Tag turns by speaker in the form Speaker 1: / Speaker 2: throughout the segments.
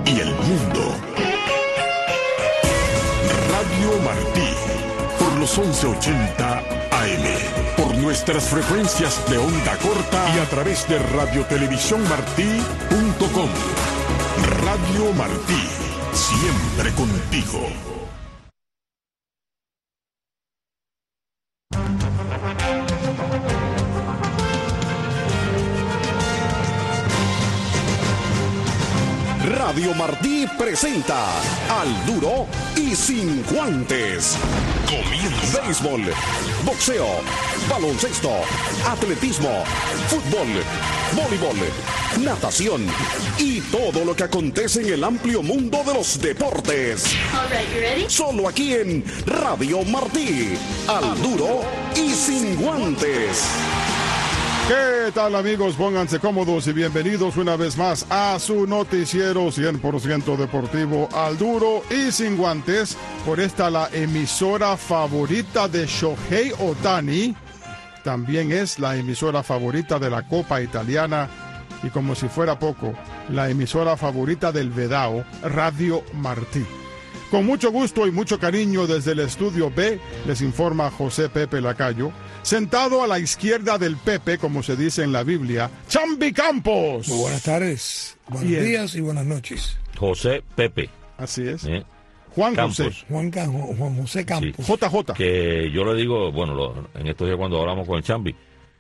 Speaker 1: y el mundo. Radio Martí, por los 1180 AM, por nuestras frecuencias de onda corta y a través de radiotelevisiónmartí.com. Radio Martí, siempre contigo.
Speaker 2: Radio Martí presenta Al Duro y Sin Guantes. Comienza. Béisbol, boxeo, baloncesto, atletismo, fútbol, voleibol, natación y todo lo que acontece en el amplio mundo de los deportes.
Speaker 3: All right, you ready?
Speaker 2: Solo aquí en Radio Martí. Al Duro y Sin Guantes.
Speaker 4: ¿Qué tal, amigos? Pónganse cómodos y bienvenidos una vez más a su noticiero 100% deportivo, Al Duro y Sin Guantes, por esta la emisora favorita de Shohei Ohtani. También es la emisora favorita de la Copa Italiana y, como si fuera poco, la emisora favorita del Vedao, Radio Martí. Con mucho gusto y mucho cariño desde el estudio B, les informa José Pepe Lacayo. Sentado a la izquierda del Pepe, como se dice en la Biblia, Chambi Campos.
Speaker 5: Muy buenas tardes, buenos días y buenas noches.
Speaker 6: José Pepe.
Speaker 4: Así es. Juan
Speaker 6: Campos.
Speaker 4: José.
Speaker 5: Juan José Campos.
Speaker 6: Sí.
Speaker 4: JJ.
Speaker 6: Que yo le digo, bueno, en estos días cuando hablamos con el Chambi,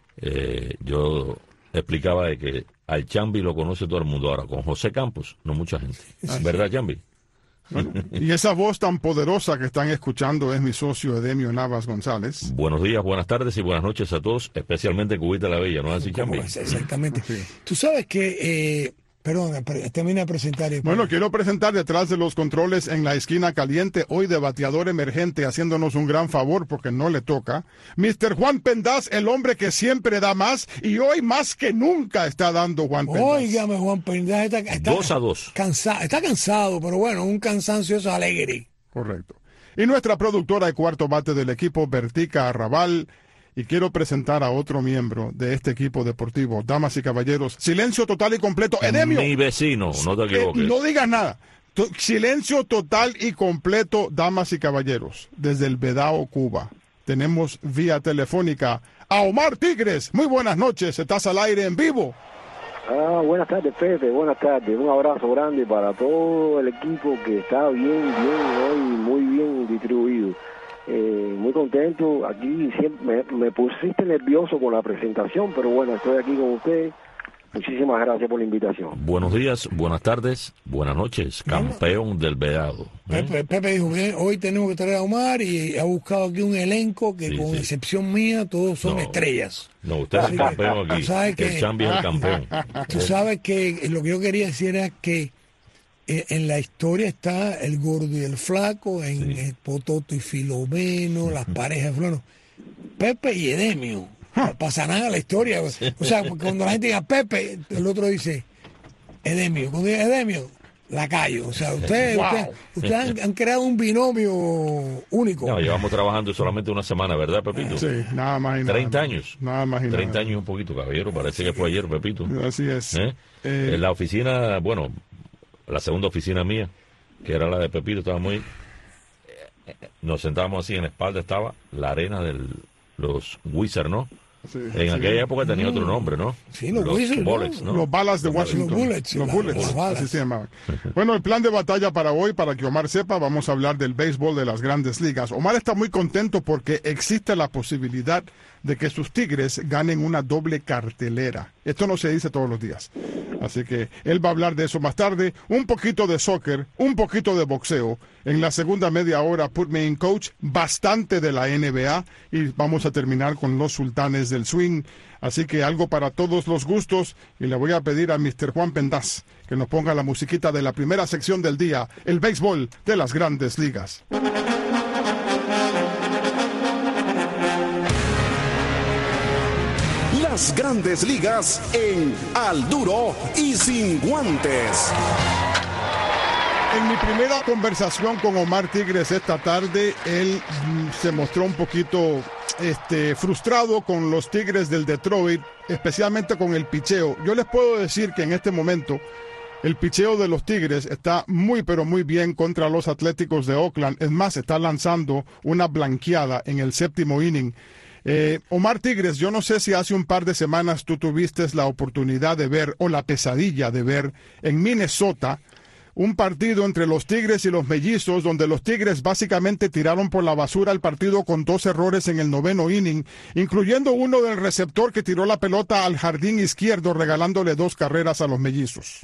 Speaker 6: yo explicaba de que al Chambi lo conoce todo el mundo. Ahora, con José Campos, no mucha gente. ¿Verdad, Chambi?
Speaker 4: Bueno, y esa voz tan poderosa que están escuchando es mi socio Edemio Navas González.
Speaker 6: Buenos días, buenas tardes y buenas noches a todos, especialmente en Cubita la Bella, ¿no es así, Chambi?
Speaker 5: Exactamente.
Speaker 4: Sí.
Speaker 5: Tú sabes que, perdón, termina de presentar.
Speaker 4: Bueno, quiero presentar detrás de los controles en la esquina caliente, hoy de bateador emergente, haciéndonos un gran favor porque no le toca, Mr. Juan Pendaz, el hombre que siempre da más y hoy más que nunca está dando Juan Pendaz.
Speaker 5: Óigame, Juan Pendaz está
Speaker 6: 2-2.
Speaker 5: Está cansado, pero bueno, un cansancio eso alegre.
Speaker 4: Correcto. Y nuestra productora de cuarto bate del equipo, Bertica Arrabal. Y quiero presentar a otro miembro de este equipo deportivo. Damas y caballeros, silencio total y completo. Edemio.
Speaker 6: Mi vecino, no te equivoques.
Speaker 4: No digas nada. Silencio total y completo, damas y caballeros. Desde el Vedao, Cuba, tenemos vía telefónica a Omar Tigres. Muy buenas noches, estás al aire en vivo.
Speaker 7: Buenas tardes, Pepe, buenas tardes. Un abrazo grande para todo el equipo que está bien hoy, muy bien distribuido. Muy contento, aquí siempre me pusiste nervioso con la presentación, pero bueno, estoy aquí con ustedes. Muchísimas gracias por la invitación.
Speaker 6: Buenos días, buenas tardes, buenas noches, campeón del Vedado.
Speaker 5: Pepe dijo, hoy tenemos que traer a Omar y ha buscado aquí un elenco que con excepción mía todos son estrellas.
Speaker 6: No, usted es el campeón aquí, el Chambi es el campeón.
Speaker 5: Tú sabes que lo que yo quería decir era que en la historia está el gordo y el flaco, en el Pototo y Filomeno, las parejas de fulano. Pepe y Edemio. No pasa nada en la historia. O sea, cuando la gente diga Pepe, el otro dice Edemio. Cuando diga Edemio, Lacayo. O sea, ustedes han creado un binomio único.
Speaker 6: No, llevamos trabajando solamente una semana, ¿verdad, Pepito?
Speaker 4: Sí, nada más y nada.
Speaker 6: 30 años.
Speaker 4: Nada más y
Speaker 6: 30
Speaker 4: nada.
Speaker 6: años y un poquito, caballero. Parece que fue ayer, Pepito.
Speaker 4: Así es.
Speaker 6: En la oficina, bueno, la segunda oficina mía, que era la de Pepito, estaba muy... Nos sentábamos así, en la espalda estaba la arena de los Wizards, ¿no?
Speaker 4: Sí,
Speaker 6: en aquella época tenía otro nombre, ¿no?
Speaker 5: Sí, los Wizards,
Speaker 6: Bullets, ¿no?
Speaker 4: Los balas de Washington.
Speaker 5: Los Bullets.
Speaker 4: Los Bullets,
Speaker 5: las balas.
Speaker 4: así se llamaban. Bueno, el plan de batalla para hoy, para que Omar sepa, vamos a hablar del béisbol de las grandes ligas. Omar está muy contento porque existe la posibilidad de que sus Tigres ganen una doble cartelera. Esto no se dice todos los días. Así que él va a hablar de eso más tarde. Un poquito de soccer, un poquito de boxeo. En la segunda media hora, Put Me in Coach, bastante de la NBA. Y vamos a terminar con los sultanes del swing. Así que algo para todos los gustos. Y le voy a pedir a Mr. Juan Pendaz que nos ponga la musiquita de la primera sección del día, el béisbol de las grandes ligas.
Speaker 2: Las grandes ligas en Al Duro y Sin Guantes.
Speaker 4: En mi primera conversación con Omar Tigres esta tarde, él se mostró un poquito frustrado con los Tigres del Detroit, especialmente con el picheo. Yo les puedo decir que en este momento El picheo de los Tigres está muy pero muy bien contra los Atléticos de Oakland. Es más, está lanzando una blanqueada en el 7º inning. Omar Tigres, yo no sé si hace un par de semanas tú tuviste la oportunidad de ver, o la pesadilla de ver, en Minnesota, un partido entre los Tigres y los Mellizos, donde los Tigres básicamente tiraron por la basura el partido con 2 errores en el 9º inning, incluyendo uno del receptor que tiró la pelota al jardín izquierdo, regalándole 2 carreras a los Mellizos.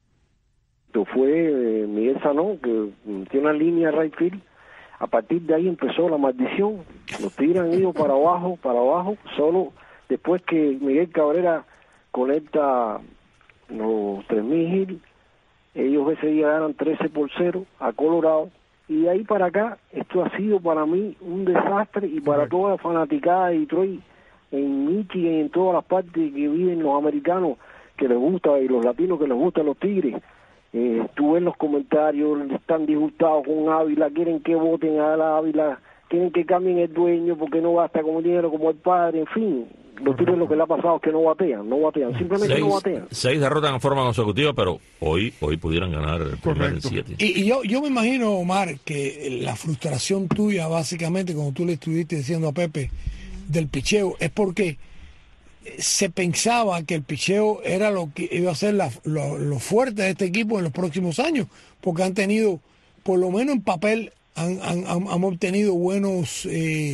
Speaker 7: Fue Miguel Sanó, que tiene una línea right field. A partir de ahí empezó la maldición. Los Tigres han ido para abajo, solo después que Miguel Cabrera conecta los 3,000 hits. Ellos ese día ganan 13-0 a Colorado, y de ahí para acá esto ha sido para mí un desastre, y para toda la fanaticada de Detroit, en Michigan y en todas las partes que viven los americanos que les gusta, y los latinos que les gustan los Tigres. Tú ves los comentarios, están disgustados con Ávila, quieren que voten a la Ávila, quieren que cambien el dueño porque no gasta como dinero como el padre, en fin. Los Tigres lo que le ha pasado es que no batean, simplemente no batean.
Speaker 6: 6 derrotas en forma consecutiva, pero hoy pudieran ganar el primer 7.
Speaker 5: Y yo me imagino, Omar, que la frustración tuya, básicamente, como tú le estuviste diciendo a Pepe, del picheo, es porque se pensaba que el picheo era lo que iba a ser lo fuerte de este equipo en los próximos años, porque han tenido, por lo menos en papel, han obtenido buenos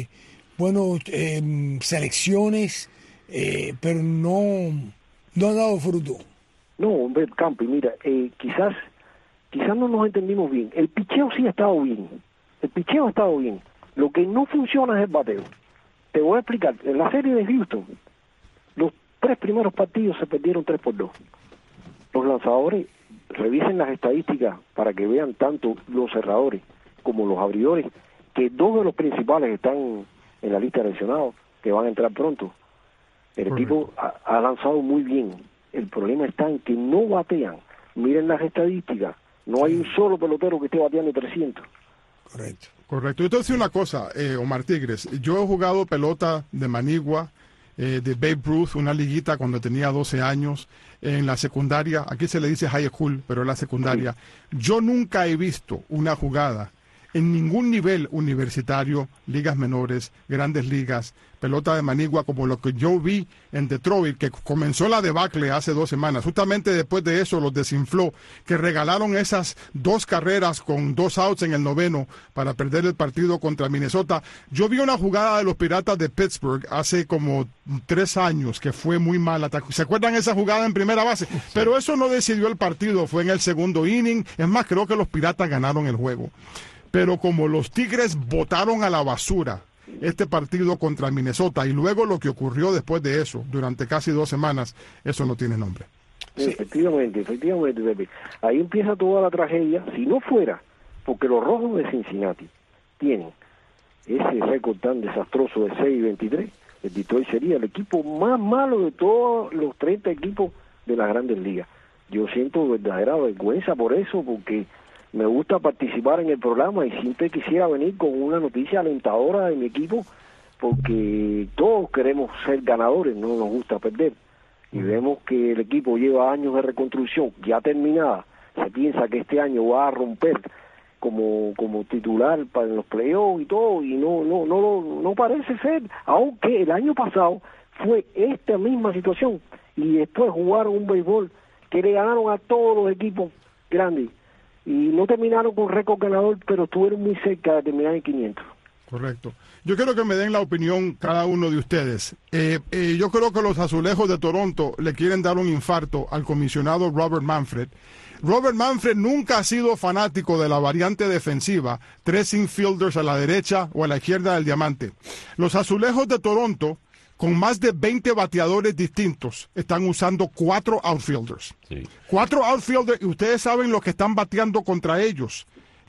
Speaker 5: selecciones, pero no han dado fruto.
Speaker 7: No, hombre, Campi, mira, quizás no nos entendimos bien. El picheo sí ha estado bien. Lo que no funciona es el bateo. Te voy a explicar. En la serie de Houston, los 3 primeros partidos se perdieron 3-2. Los lanzadores, revisen las estadísticas para que vean tanto los cerradores como los abridores, que 2 de los principales están en la lista de lesionados, que van a entrar pronto. El equipo ha lanzado muy bien. El problema está en que no batean. Miren las estadísticas. No hay un solo pelotero que esté bateando 300.
Speaker 4: Correcto. Yo te voy a decir una cosa, Omar Tigres. Yo he jugado pelota de manigua, de Babe Ruth, una liguita cuando tenía 12 años, en la secundaria. Aquí se le dice high school, pero en la secundaria. Yo nunca he visto una jugada en ningún nivel universitario, ligas menores, grandes ligas, pelota de manigua, como lo que yo vi en Detroit, que comenzó la debacle hace 2 semanas. Justamente después de eso los desinfló, que regalaron esas 2 carreras con 2 outs en el 9º para perder el partido contra Minnesota. Yo vi una jugada de los Piratas de Pittsburgh hace como 3 años que fue muy mala. ¿Se acuerdan esa jugada en primera base? Pero eso no decidió el partido, fue en el 2º inning. Es más, creo que los Piratas ganaron el juego. Pero como los Tigres botaron a la basura este partido contra Minnesota, y luego lo que ocurrió después de eso, durante casi 2 semanas, eso no tiene nombre.
Speaker 7: Sí. Efectivamente, Pepe. Ahí empieza toda la tragedia. Si no fuera porque los Rojos de Cincinnati tienen ese récord tan desastroso de 6-23, el Detroit sería el equipo más malo de todos los 30 equipos de las Grandes Ligas. Yo siento verdadera vergüenza por eso, porque me gusta participar en el programa y siempre quisiera venir con una noticia alentadora de mi equipo, porque todos queremos ser ganadores, no nos gusta perder. Y vemos que el equipo lleva años de reconstrucción ya terminada. Se piensa que este año va a romper como titular para los playoffs y todo, y no parece ser, aunque el año pasado fue esta misma situación, y después jugaron un béisbol que le ganaron a todos los equipos grandes, y no terminaron con récord ganador, pero estuvieron muy cerca de terminar en 500.
Speaker 4: Correcto. Yo quiero que me den la opinión cada uno de ustedes. Yo creo que los Azulejos de Toronto le quieren dar un infarto al comisionado Robert Manfred. Robert Manfred nunca ha sido fanático de la variante defensiva, 3 infielders a la derecha o a la izquierda del diamante. Los Azulejos de Toronto, con más de 20 bateadores distintos, están usando 4 outfielders. Sí. 4 outfielders, y ustedes saben lo que están bateando contra ellos.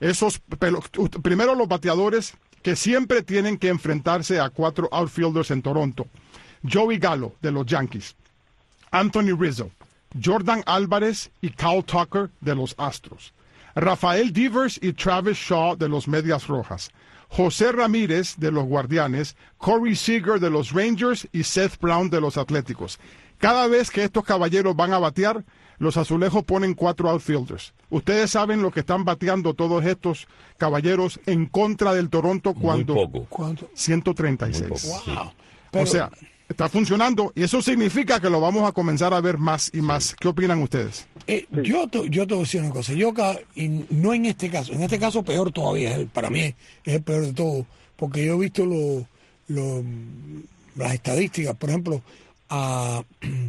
Speaker 4: Primero los bateadores que siempre tienen que enfrentarse a 4 outfielders en Toronto. Joey Gallo, de los Yankees. Anthony Rizzo. Jordan Álvarez y Kyle Tucker, de los Astros. Rafael Devers y Travis Shaw, de los Medias Rojas. José Ramírez, de los Guardianes, Corey Seager, de los Rangers, y Seth Brown, de los Atléticos. Cada vez que estos caballeros van a batear, los azulejos ponen 4 outfielders. Ustedes saben lo que están bateando todos estos caballeros en contra del Toronto cuando...
Speaker 6: Muy poco.
Speaker 5: ¿Cuánto?
Speaker 4: 136.
Speaker 6: Muy poco, sí.
Speaker 5: Wow. Pero,
Speaker 4: O sea, está funcionando y eso significa que lo vamos a comenzar a ver más y más. ¿Qué opinan ustedes?
Speaker 5: yo te voy a decir una cosa. Y no en este caso peor todavía. Para mí es el peor de todo. Porque yo he visto las estadísticas. Por ejemplo, a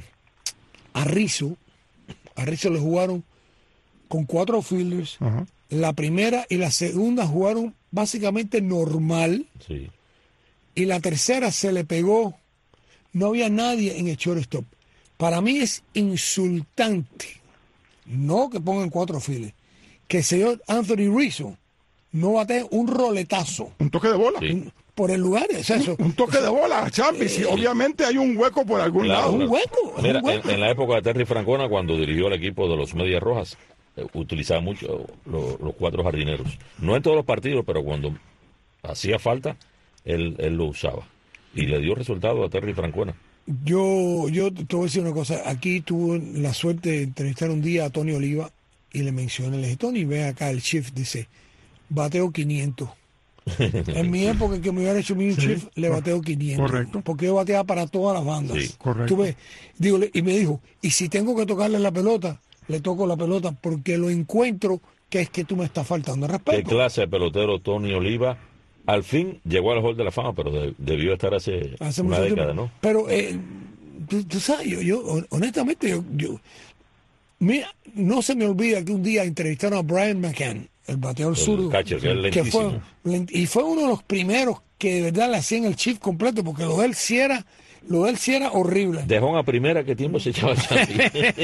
Speaker 5: Rizzo le jugaron con 4 outfielders.
Speaker 4: Ajá.
Speaker 5: La primera y la segunda jugaron básicamente normal.
Speaker 6: Sí.
Speaker 5: Y la tercera se le pegó. No había nadie en el shortstop. Para mí es insultante, no que pongan 4 files, que el señor Anthony Rizzo no bate un roletazo
Speaker 4: Un toque de bola.
Speaker 6: Sí.
Speaker 5: por el lugar. Es eso.
Speaker 4: Un toque de bola, Champi. Y obviamente hay un hueco por algún
Speaker 6: Claro,
Speaker 4: lado.
Speaker 5: Un hueco. es
Speaker 6: Mira,
Speaker 5: un hueco.
Speaker 6: en la época de Terry Francona, cuando dirigió el equipo de los Medias Rojas, utilizaba mucho los 4 jardineros. No en todos los partidos, pero cuando hacía falta, él lo usaba. Y le dio resultado a Terry Francona.
Speaker 5: Yo te voy a decir una cosa. Aquí tuve la suerte de entrevistar un día a Tony Oliva y le mencioné, le dije, Tony, ve acá, el shift dice, bateo 500. En mi época que me hubiera hecho mi shift, le bateo 500.
Speaker 4: Correcto.
Speaker 5: Porque yo bateaba para todas las bandas.
Speaker 6: Sí,
Speaker 4: correcto.
Speaker 5: Tú ves, y me dijo, y si tengo que tocarle la pelota, le toco la pelota porque lo encuentro que es que tú me estás faltando de
Speaker 6: ¿Qué
Speaker 5: respeto.
Speaker 6: clase de pelotero Tony Oliva? Al fin llegó al Hall de la Fama, pero debió estar hace
Speaker 5: Hace
Speaker 6: una
Speaker 5: mucho
Speaker 6: década,
Speaker 5: tiempo.
Speaker 6: ¿no?
Speaker 5: Pero tú sabes, yo honestamente, mira, no se me olvida que un día entrevistaron a Brian McCann, el bateador zurdo,
Speaker 6: catcher, que es lentísimo.
Speaker 5: y fue uno de los primeros que de verdad le hacían el shift completo, porque lo de él sí era horrible.
Speaker 6: De home a primera, ¿qué tiempo se echaba Champi?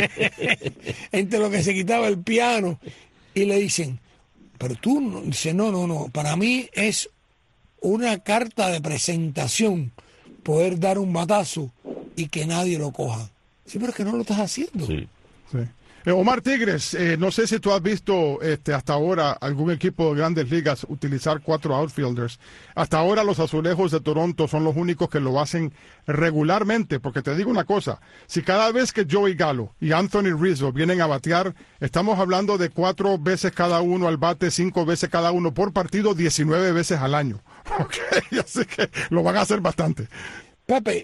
Speaker 5: Entre lo que se quitaba el piano y le dicen, pero tú, dice, no, para mí es una carta de presentación poder dar un batazo y que nadie lo coja. Sí, pero es que no lo estás haciendo.
Speaker 6: Sí.
Speaker 4: Sí. Omar Tigres, no sé si tú has visto hasta ahora algún equipo de Grandes Ligas utilizar 4 outfielders. Hasta ahora los Azulejos de Toronto son los únicos que lo hacen regularmente, porque te digo una cosa, si cada vez que Joey Gallo y Anthony Rizzo vienen a batear, estamos hablando de 4 veces cada uno al bate, 5 veces cada uno por partido, 19 veces al año. Okay, así que lo van a hacer bastante.
Speaker 5: Pepe,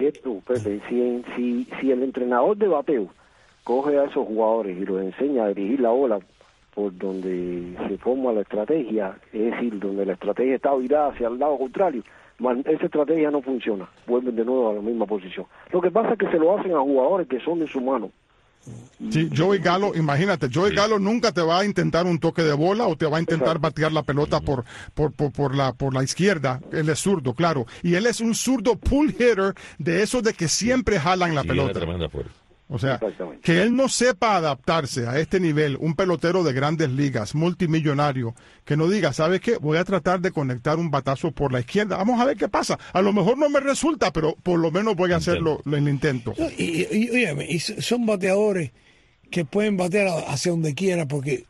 Speaker 7: Si el entrenador de bateo coge a esos jugadores y los enseña a dirigir la bola por donde se forma la estrategia, es decir, donde la estrategia está virada hacia el lado contrario, esa estrategia no funciona, vuelven de nuevo a la misma posición. Lo que pasa es que se lo hacen a jugadores que son de su mano.
Speaker 4: Sí, Joey Gallo, imagínate, Joey Gallo nunca te va a intentar un toque de bola o te va a intentar batear la pelota por la izquierda. Él es zurdo, claro. Y él es un zurdo pull hitter de esos de que siempre jalan la
Speaker 6: Y tiene
Speaker 4: pelota.
Speaker 6: tremenda fuerza.
Speaker 4: O sea,
Speaker 7: Exactamente.
Speaker 4: que él no sepa adaptarse a este nivel, un pelotero de Grandes Ligas, multimillonario, que no diga, ¿sabes qué? Voy a tratar de conectar un batazo por la izquierda. Vamos a ver qué pasa. A lo mejor no me resulta, pero por lo menos voy a hacerlo en el intento.
Speaker 5: y son bateadores que pueden batear hacia donde quiera porque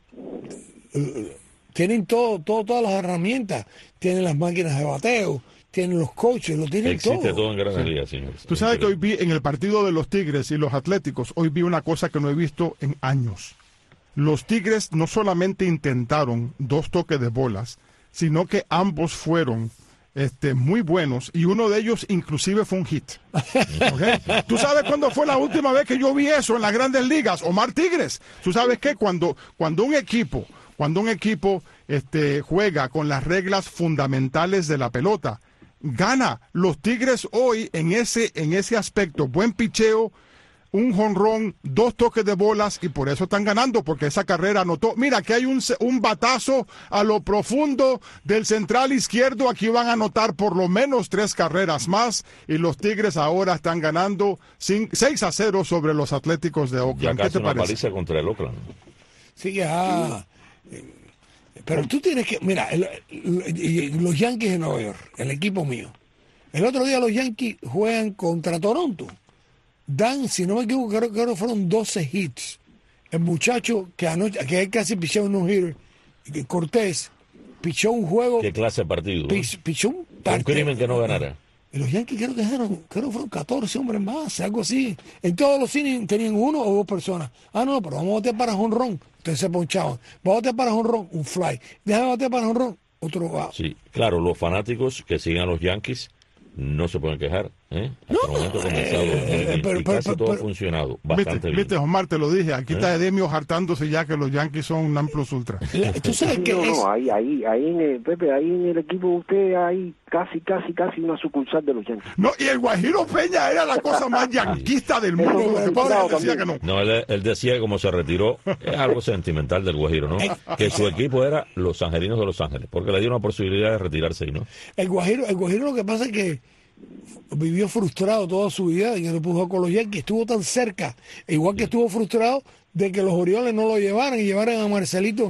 Speaker 5: tienen todas las herramientas, tienen las máquinas de bateo, tienen los coaches, lo tienen
Speaker 6: Existe todo en Grandes Ligas, señores.
Speaker 4: Tú sabes que hoy vi en el partido de los Tigres y los Atléticos, hoy vi una cosa que no he visto en años. Los Tigres no solamente intentaron 2 toques de bolas, sino que ambos fueron muy buenos y uno de ellos inclusive fue un hit. ¿Okay? ¿Tú sabes cuándo fue la última vez que yo vi eso en las Grandes Ligas? Omar Tigres. ¿Tú sabes qué? Cuando un equipo juega con las reglas fundamentales de la pelota, gana. Los Tigres hoy en ese aspecto, buen picheo, un jonrón, 2 toques de bolas y por eso están ganando, porque esa carrera anotó. Mira, que hay un batazo a lo profundo del central izquierdo, aquí van a anotar por lo menos 3 carreras más y los Tigres ahora están ganando 6-0 sobre los Atléticos de
Speaker 6: Ya
Speaker 4: Oakland. ¿Qué
Speaker 6: casi
Speaker 4: te
Speaker 6: una
Speaker 4: parece?
Speaker 6: paliza contra el Oakland.
Speaker 5: Sí, ya. Pero tú tienes que. Mira, los Yankees de Nueva York, el equipo mío. El otro día los Yankees juegan contra Toronto. Dan, si no me equivoco, creo que fueron 12 hits. El muchacho que casi pichó un no-hitter, Cortés, pichó un juego.
Speaker 6: ¿Qué clase de partido?
Speaker 5: Pichó un
Speaker 6: Fue un crimen que no ganara.
Speaker 5: Y los Yankees creo que fueron 14 hombres en base, algo así. En todos los cines tenían 1 o 2 personas. Ah, no, pero vamos a batear para jonrón. Entonces se ponchaban. Vamos a batear para jonrón, un fly. Déjame batear para jonrón, otro out.
Speaker 6: Sí, claro, los fanáticos que sigan a los Yankees no se pueden quejar. Hasta el momento ha comenzado y casi todo ha funcionado bastante bien.
Speaker 4: Viste, Omar, te lo dije. Aquí está Edemio hartándose ya que los Yankees son un amplio ultra.
Speaker 5: ¿Tú sabes qué es?
Speaker 7: No, ahí en el, Pepe, ahí en el equipo de usted hay casi una sucursal de los Yankees.
Speaker 4: No, y el Guajiro Peña era la cosa más yanquista del mundo.
Speaker 7: Eso
Speaker 4: El pobre
Speaker 7: claro,
Speaker 4: decía que no.
Speaker 6: No, él decía que como se retiró, es algo sentimental del Guajiro, ¿no? Que su equipo era los Angelinos de Los Ángeles, porque le dieron la posibilidad de retirarse y no.
Speaker 5: El Guajiro lo que pasa es que vivió frustrado toda su vida y que no pudo jugar con los Yankees, estuvo tan cerca, igual que estuvo frustrado de que los Orioles no lo llevaran y llevaran a Marcelino,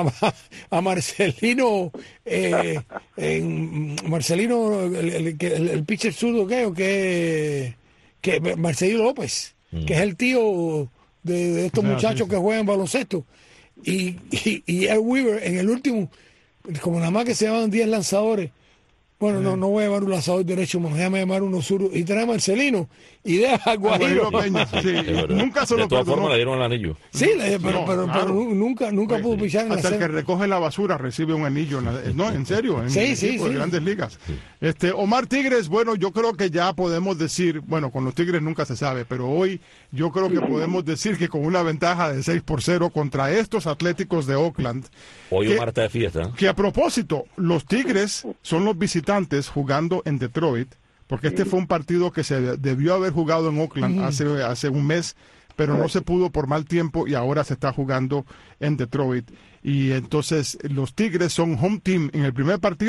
Speaker 5: Marcelino, el pitcher zurdo que Marcelino López, que es el tío de estos muchachos que juegan baloncesto, y Ed Weaver en el último, como nada más que se llaman 10 lanzadores. Bueno, no voy a llevar un lanzador derecho, me voy a llamar uno zurdo y trae a Marcelino y deja a Guajiro.
Speaker 4: Peña, sí. Nunca se lo
Speaker 6: de todas
Speaker 4: perdonó.
Speaker 6: formas le dieron el anillo.
Speaker 5: Sí, pero
Speaker 4: claro.
Speaker 5: nunca pudo pichar en la
Speaker 4: Hasta el que
Speaker 5: serie.
Speaker 4: recoge la basura recibe un anillo. No, en serio, en
Speaker 5: Sí,
Speaker 4: el
Speaker 5: sí,
Speaker 4: equipo de
Speaker 5: sí.
Speaker 4: Grandes Ligas. Omar Tigres, bueno, yo creo que ya podemos decir, bueno, con los Tigres nunca se sabe, pero hoy yo creo que podemos decir que con una ventaja de 6-0 contra estos Atléticos de Oakland.
Speaker 6: Hoy Omar está de fiesta.
Speaker 4: Que a propósito, los Tigres son los visitantes jugando en Detroit, porque este fue un partido que se debió haber jugado en Oakland hace un mes, pero no se pudo por mal tiempo y ahora se está jugando en Detroit. Y entonces los Tigres son home team en el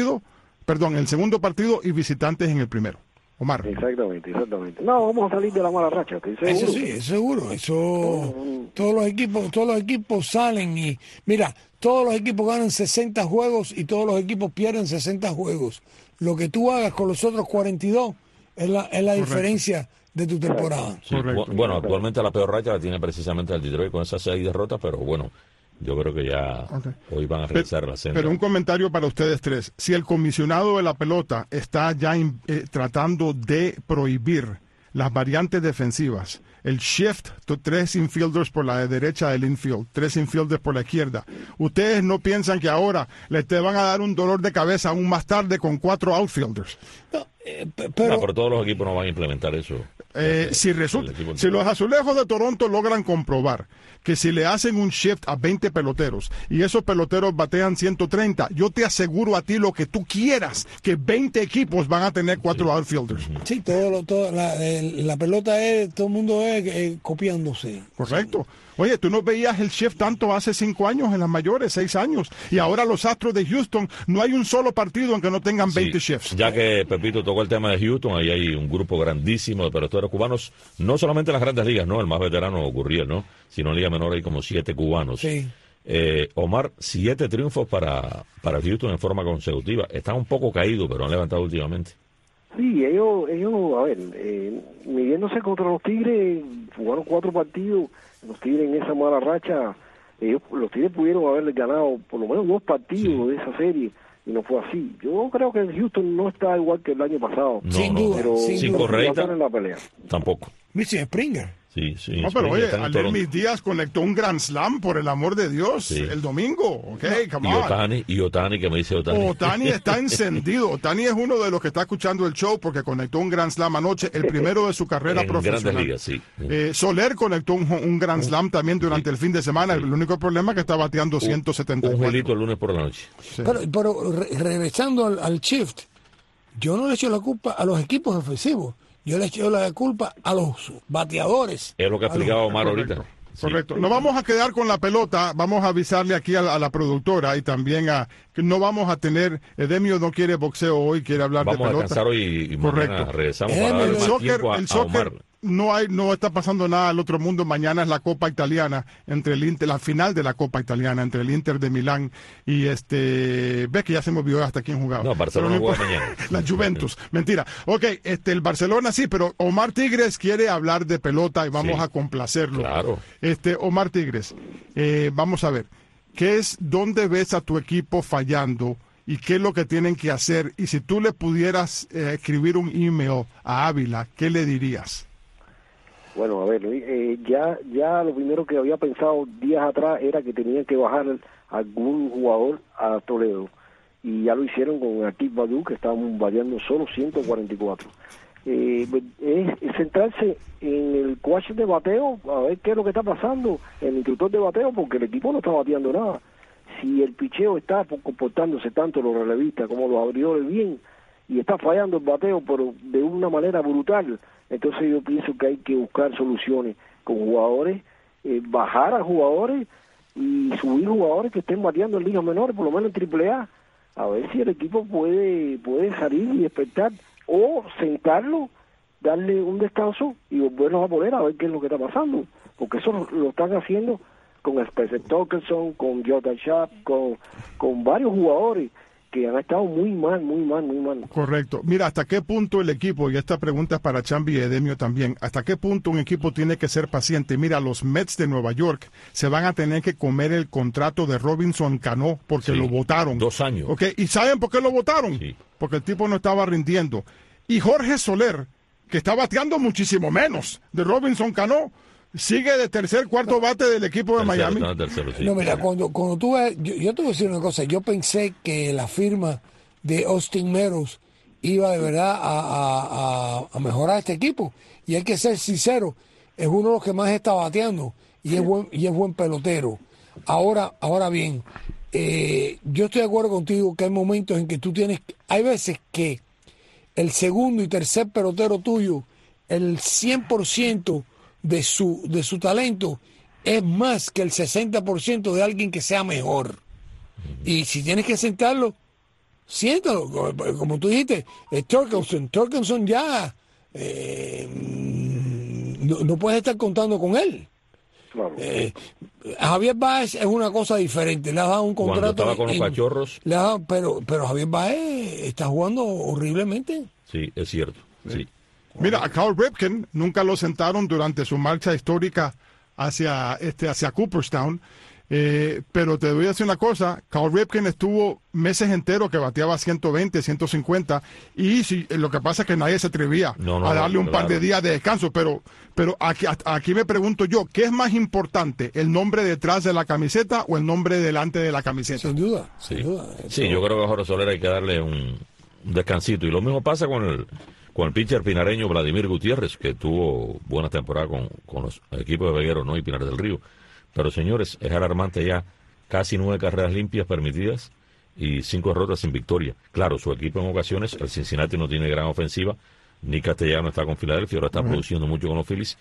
Speaker 4: el segundo partido y visitantes en el primero. Omar.
Speaker 7: Exactamente. No, vamos a salir de la mala racha, estoy seguro.
Speaker 5: Eso sí, es seguro. Eso, todos los equipos salen y mira, todos los equipos ganan 60 juegos y todos los equipos pierden 60 juegos. Lo que tú hagas con los otros 42 es la diferencia de tu temporada.
Speaker 6: Sí, bueno, actualmente la peor racha la tiene precisamente el Detroit con esas 6 derrotas, pero bueno, yo creo que ya hoy van a regresar a la senda.
Speaker 4: Pero un comentario para ustedes tres. Si el comisionado de la pelota está ya tratando de prohibir las variantes defensivas, el shift, 3 infielders por la derecha del infield, 3 infielders por la izquierda, ¿ustedes no piensan que ahora te van a dar un dolor de cabeza aún más tarde con 4 outfielders?
Speaker 6: Pero todos los equipos no van a implementar eso.
Speaker 4: Si los Azulejos de Toronto logran comprobar que si le hacen un shift a 20 peloteros y esos peloteros batean 130, yo te aseguro a ti lo que tú quieras, que 20 equipos van a tener 4 outfielders.
Speaker 5: Sí, la pelota todo el mundo es copiándose.
Speaker 4: Correcto. Oye, tú no veías el shift tanto hace 5 años en las mayores, 6 años, y ahora los Astros de Houston, no hay un solo partido en que no tengan 20 shifts.
Speaker 6: Ya que Pepito tocó el tema de Houston, ahí hay un grupo grandísimo de peloteros cubanos, no solamente en las grandes ligas, ¿no? El más veterano Gurriel, ¿no? Sino en Liga Menor hay como 7 cubanos.
Speaker 5: Sí.
Speaker 6: Omar, 7 triunfos para Houston en forma consecutiva. Están un poco caídos, pero han levantado últimamente.
Speaker 7: Sí, ellos a ver, midiéndose contra los Tigres, jugaron 4 partidos, los Tigres en esa mala racha, los Tigres pudieron haberle ganado por lo menos 2 partidos de esa serie, y no fue así. Yo creo que el Houston no está igual que el año pasado.
Speaker 5: Sin duda,
Speaker 7: pero
Speaker 6: sin
Speaker 7: va a
Speaker 6: correcta,
Speaker 7: estar en la pelea.
Speaker 6: tampoco.
Speaker 5: Michi Springer.
Speaker 6: Sí.
Speaker 4: No, pero oye, Alermis Díaz conectó un Grand Slam, por el amor de Dios, el domingo. Okay, come on.
Speaker 6: Y Otani, que me dice Otani.
Speaker 4: Otani está encendido. Otani es uno de los que está escuchando el show porque conectó un Grand Slam anoche, el primero de su carrera
Speaker 6: en
Speaker 4: profesional.
Speaker 6: Grandes Ligas, sí.
Speaker 4: Soler conectó un Grand Slam también durante el fin de semana. El único problema es que está bateando 174.
Speaker 6: Un jueguito el lunes por la noche.
Speaker 4: Sí.
Speaker 5: Pero regresando al shift, yo no le echo la culpa a los equipos ofensivos. Yo le echo la culpa a los bateadores.
Speaker 6: Es lo que explicaba Omar ahorita.
Speaker 4: Correcto. No vamos a quedar con la pelota, vamos a avisarle aquí a la productora y también que no vamos a tener, Edemio no quiere boxeo hoy, quiere hablar de pelota.
Speaker 6: Vamos a descansar hoy y mañana regresamos para dar más tiempo a Omar.
Speaker 4: No está pasando nada al otro mundo. Mañana es la Copa Italiana entre el Inter, la final de la Copa Italiana entre el Inter de Milán y ves que ya se me olvidó hasta quién jugaba.
Speaker 6: No, Barcelona juega mañana.
Speaker 4: La Juventus. Mentira. Ok, el Barcelona sí, pero Omar Tigres quiere hablar de pelota y vamos a complacerlo.
Speaker 6: Claro.
Speaker 4: Omar Tigres, vamos a ver, ¿dónde ves a tu equipo fallando y qué es lo que tienen que hacer. Y si tú le pudieras escribir un email a Ávila, ¿qué le dirías?
Speaker 7: Bueno, a ver, ya lo primero que había pensado días atrás era que tenían que bajar algún jugador a Toledo, y ya lo hicieron con Aqib Badu, que estaban variando solo 144. Es centrarse en el coach de bateo, a ver qué es lo que está pasando, el instructor de bateo, porque el equipo no está bateando nada. Si el picheo está comportándose tanto los relevistas como los abridores bien, y está fallando el bateo, pero de una manera brutal, entonces yo pienso que hay que buscar soluciones con jugadores, bajar a jugadores y subir jugadores que estén bateando en ligas menores, por lo menos en AAA, a ver si el equipo puede salir y despertar, o sentarlo, darle un descanso y volverlos a poner a ver qué es lo que está pasando, porque eso lo están haciendo con Spencer Torkelson, con Jordan Sharp, con varios jugadores que han estado muy mal.
Speaker 4: Correcto. Mira, ¿hasta qué punto el equipo, y esta pregunta es para Chambi y Edemio también, hasta qué punto un equipo tiene que ser paciente? Mira, los Mets de Nueva York se van a tener que comer el contrato de Robinson Cano porque lo votaron.
Speaker 6: 2 años.
Speaker 4: ¿Okay? ¿Y saben por qué lo votaron?
Speaker 6: Sí.
Speaker 4: Porque el tipo no estaba rindiendo. Y Jorge Soler, que está bateando muchísimo menos de Robinson Cano, sigue de tercer, cuarto bate del equipo de Miami.
Speaker 5: No, mira, cuando tú ves, yo te voy a decir una cosa, yo pensé que la firma de Austin Meadows iba de verdad a mejorar este equipo, y hay que ser sincero, es uno de los que más está bateando y es buen pelotero. Ahora bien, yo estoy de acuerdo contigo que hay momentos en que hay veces que el segundo y tercer pelotero tuyo, el 100% de su talento es más que el 60% de alguien que sea mejor. Y si tienes que sentarlo, siéntalo. Como tú dijiste, Torkelson ya no puedes estar contando con él.
Speaker 7: Claro.
Speaker 5: Javier Baez es una cosa diferente. Le has dado un contrato.
Speaker 6: Cuando estaba con los Cachorros.
Speaker 5: Pero Javier Baez está jugando horriblemente.
Speaker 6: Sí, es cierto. Sí.
Speaker 4: Mira, a Cal Ripken nunca lo sentaron durante su marcha histórica hacia Cooperstown, pero te voy a decir una cosa, Cal Ripken estuvo meses enteros que bateaba 120, 150, y lo que pasa es que nadie se atrevía a darle un par de días de descanso, pero aquí me pregunto yo, ¿qué es más importante, el nombre detrás de la camiseta o el nombre delante de la camiseta?
Speaker 5: Sin duda.
Speaker 6: Sí, yo creo que a Jorge Soler hay que darle un descansito, y lo mismo pasa con el pitcher pinareño Vladimir Gutiérrez, que tuvo buena temporada con los equipos de Veguero, ¿no? Y Pinar del Río. Pero, señores, es alarmante ya casi 9 carreras limpias permitidas y 5 derrotas sin victoria. Claro, su equipo en ocasiones, el Cincinnati no tiene gran ofensiva, ni Castellano está con Filadelfia, ahora está produciendo mucho con los Phillies.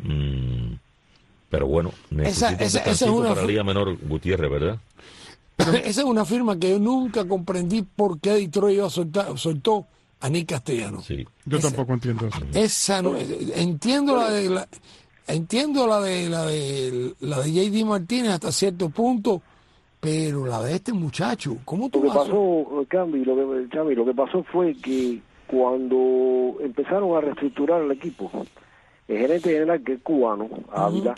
Speaker 6: Pero bueno, necesita un descansito para la Liga Menor Gutiérrez, ¿verdad?
Speaker 5: Esa es una firma que yo nunca comprendí por qué Detroit soltó a Nick Castellanos.
Speaker 4: Sí. Yo tampoco entiendo eso.
Speaker 5: Esa no, entiendo la de JD Martínez hasta cierto punto, pero la de este muchacho, ¿cómo tú vas?
Speaker 7: Lo que pasó fue que cuando empezaron a reestructurar el equipo, el gerente general, que es cubano, Ávila,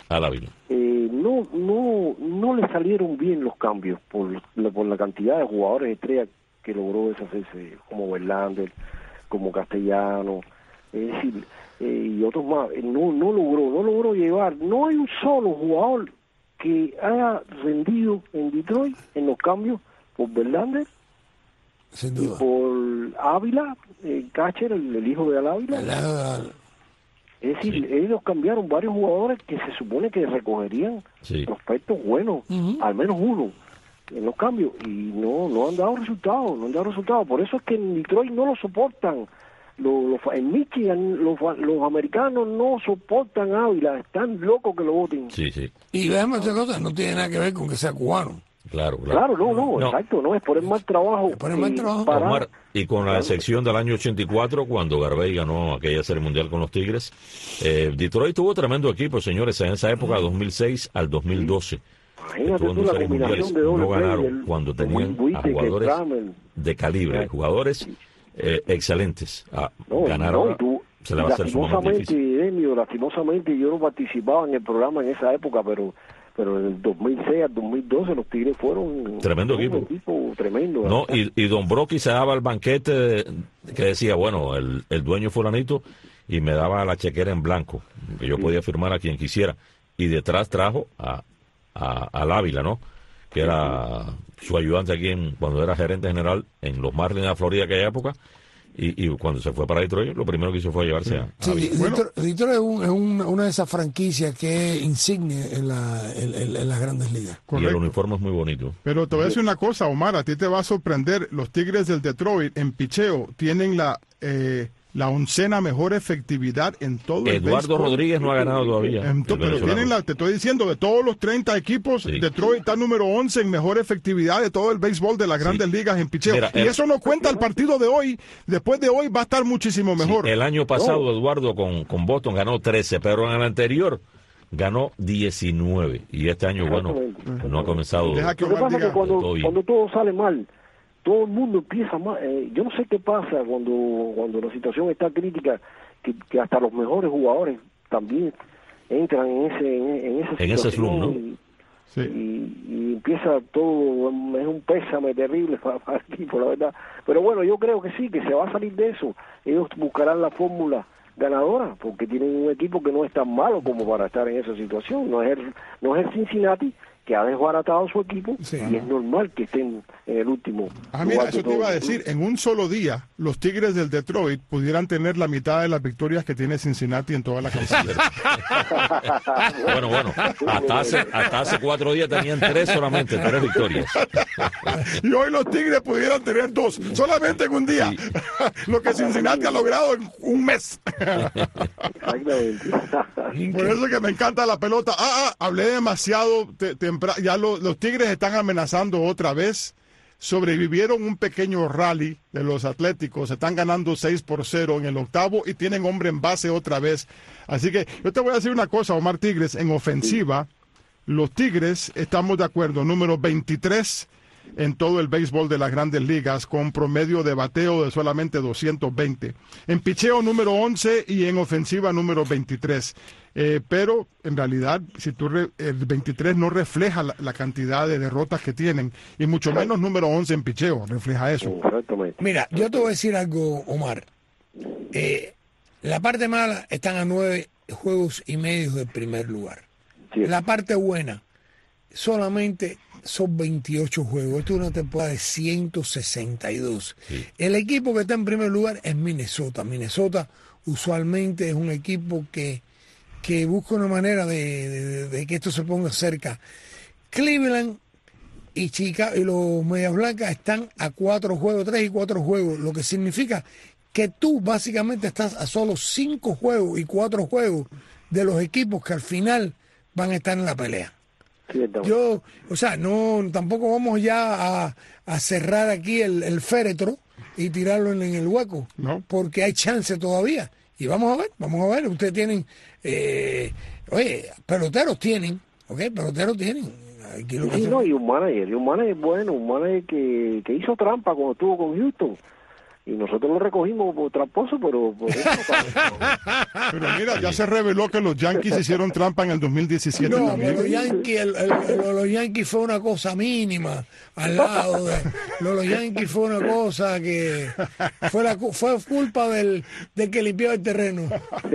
Speaker 7: no le salieron bien los cambios por la cantidad de jugadores estrellas que logró deshacerse, como Verlander, como Castellano, es decir, y otros más. No logró llevar, no hay un solo jugador que haya rendido en Detroit en los cambios por Verlander y por Ávila, catcher, el hijo de Ávila. Es decir, ellos cambiaron varios jugadores que se supone que recogerían prospectos buenos, al menos uno en los cambios, y no han dado resultados, por eso es que en Detroit no lo soportan, en Michigan los americanos no soportan a Ávila, están locos que lo voten.
Speaker 5: Y déjame otra cosa, no tiene nada que ver con que sea cubano.
Speaker 6: Claro,
Speaker 7: exacto, no, es por el mal trabajo.
Speaker 6: Omar, y con la excepción del año 84, cuando Garvey ganó aquella Serie Mundial con los Tigres, Detroit tuvo tremendo equipo, señores, en esa época, 2006 al 2012.
Speaker 7: Imagínate tú la combinación de doble
Speaker 6: no ganaron cuando tenían a jugadores de calibre, jugadores excelentes. Ganaron. Se le va a hacer sumamente difícil.
Speaker 7: Lastimosamente, yo no participaba en el programa en esa época, pero en el 2006 al 2012 los Tigres fueron
Speaker 6: tremendo equipo.
Speaker 7: tremendo.
Speaker 6: No, y Don Brocky se daba el banquete que decía, bueno, el dueño fulanito, y me daba la chequera en blanco, que yo podía firmar a quien quisiera. Y detrás trajo al Ávila, ¿no? Que era su ayudante aquí cuando era gerente general en los Marlins de Florida aquella época. Y cuando se fue para Detroit, lo primero que hizo fue llevarse a
Speaker 5: Sí, Detroit es una de esas franquicias que es insignia en las grandes ligas.
Speaker 6: Y el uniforme es muy bonito.
Speaker 4: Pero te voy a decir una cosa, Omar, a ti te va a sorprender. Los Tigres del Detroit en picheo tienen la 11ª mejor efectividad en todo el
Speaker 6: Eduardo
Speaker 4: béisbol.
Speaker 6: Rodríguez no ha ganado todavía.
Speaker 4: Pero tienen te estoy diciendo, de todos los 30 equipos,
Speaker 6: Sí.
Speaker 4: Detroit está número 11 en mejor efectividad de todo el béisbol de las grandes ligas en picheo.
Speaker 6: Mira,
Speaker 4: y eso no cuenta el partido de hoy. Después de hoy va a estar muchísimo mejor.
Speaker 6: Sí, el año pasado Eduardo con Boston ganó 13, pero en el anterior ganó 19. Y este año, bueno, no ha comenzado.
Speaker 4: Deja que
Speaker 7: Lo que
Speaker 4: Omar
Speaker 7: pasa es
Speaker 4: diga.
Speaker 7: que
Speaker 6: todo bien.
Speaker 7: cuando todo sale mal, todo el mundo empieza mal. Yo no sé qué pasa cuando la situación está crítica, que hasta los mejores jugadores también entran en esa
Speaker 6: ese slump,
Speaker 7: situación,
Speaker 6: ¿no?
Speaker 4: Sí.
Speaker 7: y empieza todo, es un pésame terrible para el equipo, la verdad. Pero bueno, yo creo que sí, que se va a salir de eso. Ellos buscarán la fórmula ganadora, porque tienen un equipo que no es tan malo como para estar en esa situación. No es el Cincinnati, que ha desbaratado su equipo,
Speaker 5: Sí.
Speaker 7: y es normal que estén en el último
Speaker 4: Mira,
Speaker 7: lugar de
Speaker 4: eso te
Speaker 7: todo
Speaker 4: iba a
Speaker 7: el
Speaker 4: decir, en un solo día, los Tigres del Detroit pudieran tener la mitad de las victorias que tiene Cincinnati en toda la campaña.
Speaker 6: Bueno, hasta hace 4 días tenían 3 solamente, 3 victorias.
Speaker 4: Y hoy los Tigres pudieran tener 2, solamente en un día. Lo que Cincinnati ha logrado en un mes.
Speaker 7: Exactamente.
Speaker 4: Por eso es que me encanta la pelota. Hablé demasiado temprano. Ya los Tigres están amenazando otra vez. Sobrevivieron un pequeño rally de los Atléticos. Están ganando 6-0 en el octavo y tienen hombre en base otra vez. Así que yo te voy a decir una cosa, Omar Tigres. En ofensiva, los Tigres, estamos de acuerdo, número 23 en todo el béisbol de las grandes ligas, con promedio de bateo de solamente 220. En picheo, número 11, y en ofensiva, número 23. Pero, en realidad, el 23 no refleja la cantidad de derrotas que tienen, y mucho menos número 11 en picheo, refleja eso.
Speaker 7: Exactamente.
Speaker 5: Mira, yo te voy a decir algo, Omar. La parte mala están a 9 juegos y medio del primer lugar.
Speaker 7: Sí.
Speaker 5: La parte buena, solamente son 28 juegos. Esto es una temporada de 162.
Speaker 6: Sí.
Speaker 5: El equipo que está en primer lugar es Minnesota. Minnesota usualmente es un equipo que busca una manera de que esto se ponga cerca. Cleveland y Chicago y los Medias Blancas están a 4 juegos, 3 y 4 juegos, lo que significa que tú básicamente estás a solo 5 juegos y 4 juegos de los equipos que al final van a estar en la pelea. Yo, tampoco vamos ya a cerrar aquí el féretro y tirarlo en el hueco,
Speaker 4: No.
Speaker 5: porque hay chance todavía. Y vamos a ver, ustedes tienen, peloteros tienen, peloteros tienen. Aquí lo que
Speaker 7: Sí,
Speaker 5: se-
Speaker 7: no, y un manager bueno, un manager que hizo trampa cuando estuvo con Houston. Y nosotros lo recogimos por tramposo, pero por eso
Speaker 4: Pero mira, ya se reveló que los Yankees hicieron trampa en el 2017
Speaker 5: No,
Speaker 4: también.
Speaker 5: los Yankees, los Yankees fue una cosa mínima al lado de los Yankees fue una cosa que fue culpa del que limpió el terreno.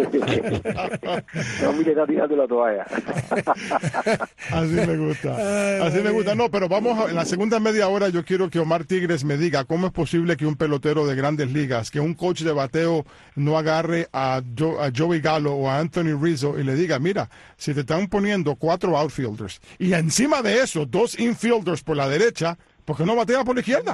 Speaker 7: no, mire, está tirando la toalla.
Speaker 4: Así me gusta. Así me gusta. No, pero en la segunda media hora yo quiero que Omar Tigres me diga cómo es posible que un pelotero de grandes ligas, que un coach de bateo no agarre a Joey Gallo o a Anthony Rizzo y le diga, mira, si te están poniendo 4 outfielders y encima de eso 2 infielders por la derecha, ¿por qué no batea por la izquierda?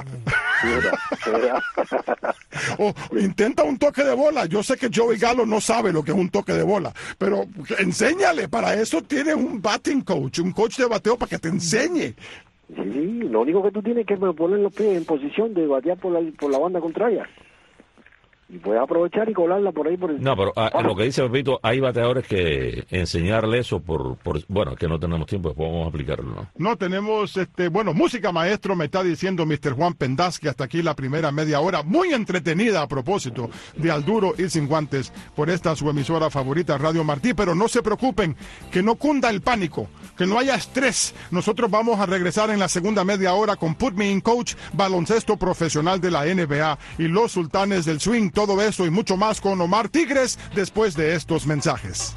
Speaker 4: O intenta un toque de bola. Yo sé que Joey Gallo no sabe lo que es un toque de bola, pero enséñale. Para eso tienes un batting coach, un coach de bateo para que te enseñe.
Speaker 7: Sí, lo único que tú tienes que poner los pies en posición de batear por la banda contraria. y puedes aprovechar y colarla por ahí por el...
Speaker 6: No, pero lo que dice Pepito, hay bateadores que enseñarle eso bueno, que no tenemos tiempo, después vamos a aplicarlo, ¿no?
Speaker 4: No, tenemos, música, maestro, me está diciendo Mr. Juan Pendaz, que hasta aquí la primera media hora, muy entretenida a propósito de Al Duro y Sin Guantes, por esta su emisora favorita, Radio Martí, pero no se preocupen, que no cunda el pánico, que no haya estrés. Nosotros vamos a regresar en la segunda media hora con Put Me In Coach, baloncesto profesional de la NBA y los sultanes del swing, todo eso y mucho más con Omar Tigres después de estos mensajes.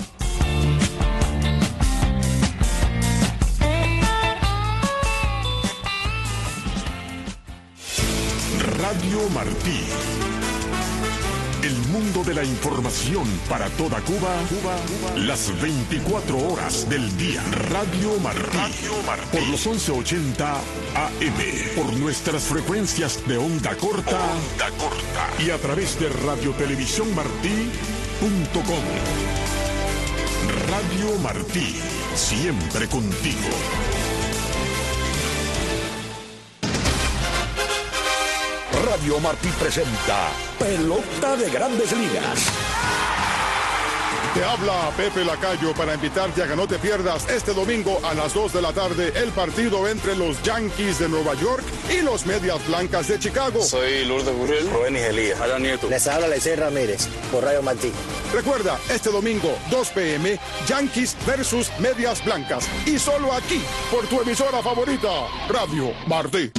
Speaker 1: Radio Martí. El mundo de la información para toda Cuba, las 24 horas del día. Radio Martí. Por los 1180 AM. Por nuestras frecuencias de onda corta. Y a través de radiotelevisiónmartí.com. Radio Martí. Siempre contigo.
Speaker 2: Radio Martí presenta Pelota de Grandes Ligas.
Speaker 4: Te habla Pepe Lacayo para invitarte a que no te pierdas este domingo a las 2 de la tarde el partido entre los Yankees de Nueva York y los Medias Blancas de Chicago.
Speaker 3: Soy Lourdes Burriel, Rubén Elías, Adán Nieto.
Speaker 8: Les habla Lecey Ramírez por Radio Martí.
Speaker 4: Recuerda, este domingo 2 p.m. Yankees versus Medias Blancas y solo aquí por tu emisora favorita, Radio Martí.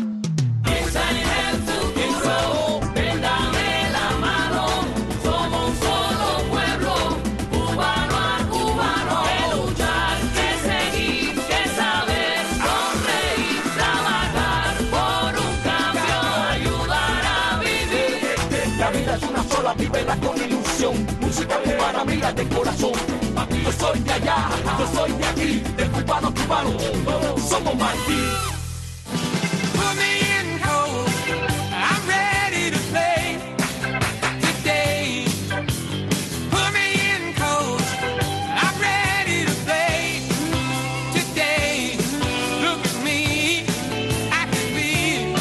Speaker 9: Vívela con ilusión, música cubana, mira de corazón. Papi, yo soy de allá, yo soy de aquí, de cubano, cubano, somos Martí. Put me in coach, I'm ready to play today. Put me in coach, I'm ready to play today. Look at me, I can be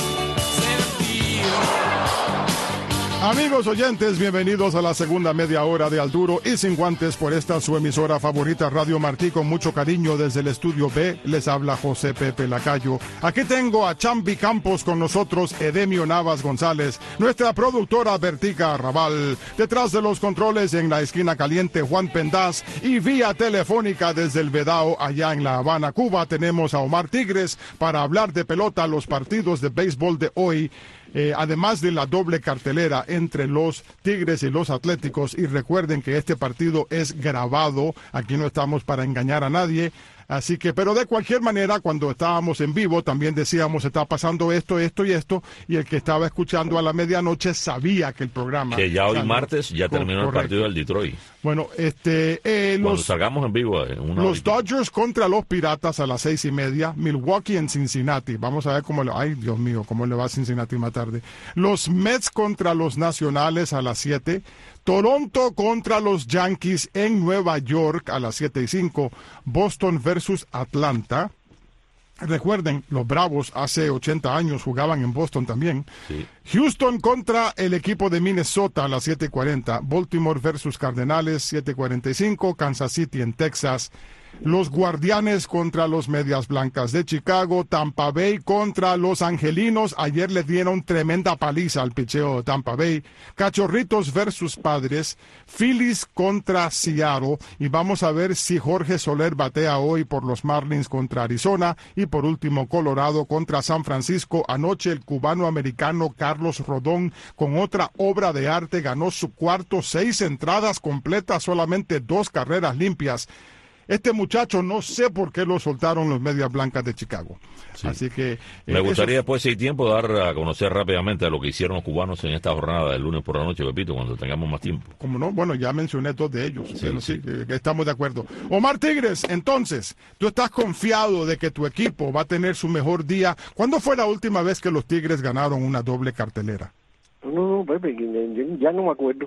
Speaker 4: Amigos oyentes, bienvenidos a la segunda media hora de Al Duro y Sin Guantes por esta su emisora favorita, Radio Martí. Con mucho cariño desde el estudio B, les habla José Pepe Lacayo. Aquí tengo a Chambi Campos con nosotros, Edemio Navas González, nuestra productora Bertica Arrabal, detrás de los controles en la esquina caliente Juan Pendaz, y vía telefónica desde el Vedao allá en La Habana, Cuba, tenemos a Omar Tigres para hablar de pelota, los partidos de béisbol de hoy. Además de la doble cartelera entre los Tigres y los Atléticos, y recuerden que este partido es grabado, aquí no estamos para engañar a nadie, así que, pero de cualquier manera, cuando estábamos en vivo también decíamos, está pasando esto, esto y esto, y el que estaba escuchando a la medianoche sabía que el programa...
Speaker 6: Que ya hoy martes ya terminó el partido del Detroit.
Speaker 4: Bueno,
Speaker 6: cuando salgamos en vivo...
Speaker 4: los Dodgers contra los Piratas a las 6:30, Milwaukee en Cincinnati, vamos a ver cómo le... Ay, Dios mío, cómo le va a Cincinnati más tarde. Los Mets contra los Nacionales a las 7, Toronto contra los Yankees en Nueva York a las 7:05, Boston versus Atlanta. Recuerden, los Bravos hace 80 años jugaban en Boston también.
Speaker 6: Sí.
Speaker 4: Houston contra el equipo de Minnesota a las 7:40, Baltimore versus Cardenales 7:45, Kansas City en Texas. Los Guardianes contra los Medias Blancas de Chicago, Tampa Bay contra los Angelinos. Ayer le dieron tremenda paliza al picheo de Tampa Bay. Cachorritos versus Padres, Phillies contra Seattle. Y vamos a ver si Jorge Soler batea hoy por los Marlins contra Arizona. Y por último, Colorado contra San Francisco. Anoche el cubano-americano Carlos Rodón, con otra obra de arte, ganó su cuarto, 6 entradas completas, solamente 2 carreras limpias. Este muchacho no sé por qué lo soltaron los Medias Blancas de Chicago. Sí. Así que...
Speaker 6: me gustaría después, si hay tiempo, dar a conocer rápidamente lo que hicieron los cubanos en esta jornada del lunes por la noche, Pepito, cuando tengamos más tiempo.
Speaker 4: Como no, bueno, ya mencioné 2 de ellos,
Speaker 6: sí,
Speaker 4: pero sí, estamos de acuerdo. Omar Tigres, entonces, ¿tú estás confiado de que tu equipo va a tener su mejor día? ¿Cuándo fue la última vez que los Tigres ganaron una doble cartelera?
Speaker 7: No, Pepe, ya no me acuerdo.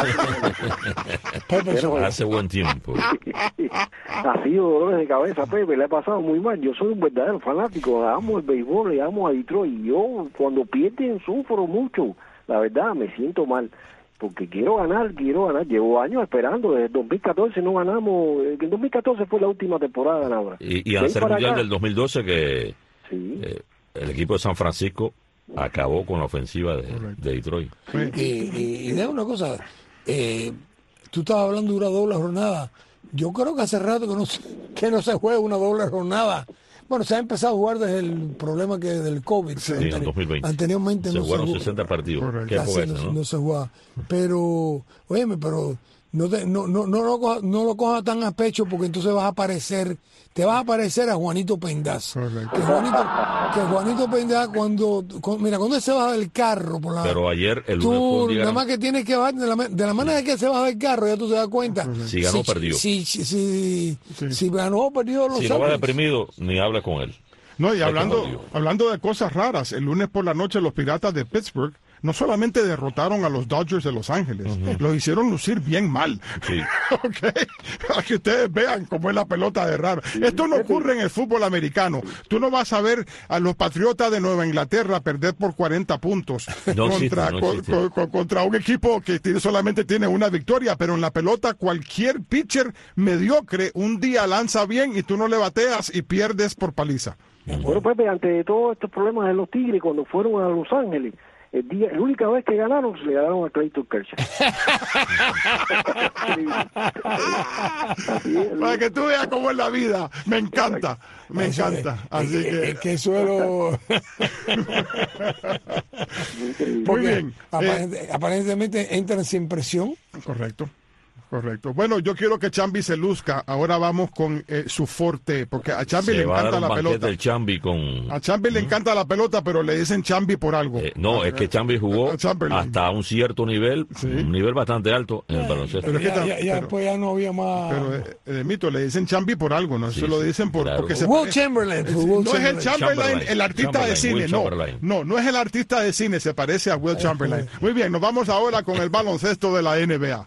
Speaker 6: Pero, hace buen tiempo.
Speaker 7: Ha sido dolores de cabeza, Pepe, le he pasado muy mal. Yo soy un verdadero fanático, amo el béisbol, le amo a Detroit. Yo cuando pierden sufro mucho, la verdad, me siento mal. porque quiero ganar. Llevo años esperando, desde 2014 no ganamos. En 2014 fue la última temporada ganadora.
Speaker 6: Y al ser mundial del 2012 que el equipo de San Francisco acabó con la ofensiva de Detroit.
Speaker 5: Y de una cosa, tú estabas hablando de una doble jornada. Yo creo que hace rato que no se juega una doble jornada. Bueno, se ha empezado a jugar desde el problema del COVID.
Speaker 6: Sí, en 2020.
Speaker 5: Anteriormente
Speaker 6: se jugaron 60 partidos. ¿Qué fue eso,
Speaker 5: no se jugaba. Pero, óyeme, no lo cojas tan a pecho, porque entonces te vas a parecer a Juanito Pendaz. Que Juanito Pendaz cuando él se baja del carro
Speaker 6: pero ayer el lunes
Speaker 5: tú nada más que tienes que bajar de la manera que se baja del carro, ya tú te das cuenta.
Speaker 6: Si ganó, perdió.
Speaker 5: Si ganó, perdió.
Speaker 6: Si no va deprimido, ni habla con él.
Speaker 4: No, y hablando de cosas raras, el lunes por la noche los Piratas de Pittsburgh no solamente derrotaron a los Dodgers de Los Ángeles, los hicieron lucir bien mal.
Speaker 6: Sí.
Speaker 4: Okay. Para que ustedes vean cómo es la pelota de raro. Esto no ocurre en el fútbol americano. Tú no vas a ver a los Patriotas de Nueva Inglaterra perder por 40 puntos contra un equipo que solamente tiene una victoria, pero en la pelota cualquier pitcher mediocre un día lanza bien y tú no le bateas y pierdes por paliza.
Speaker 7: Bueno, Pepe, ante todos estos problemas de los Tigres, cuando fueron a Los Ángeles, la única vez que ganaron, se le ganaron a Clayton Kershaw.
Speaker 4: Para que tú veas cómo es la vida. Me encanta. Así
Speaker 5: que suelo...
Speaker 4: Muy bien.
Speaker 5: Aparentemente entran sin presión.
Speaker 4: Correcto. Bueno, yo quiero que Chambi se luzca. Ahora vamos con su forte, porque a Chambi le encanta la pelota. A Chambi le encanta la pelota, pero le dicen Chambi por algo.
Speaker 6: Es que Chambi jugó hasta un cierto nivel, un nivel bastante alto en el baloncesto.
Speaker 5: Pero después ya no había más.
Speaker 4: Pero, Mito, le dicen Chambi por algo, ¿no? Eso lo dicen porque se
Speaker 5: Will Chamberlain.
Speaker 4: No es el Chamberlain, el artista de cine, no es el artista de cine, se parece a Will Chamberlain. Muy bien, nos vamos ahora con el baloncesto de la NBA.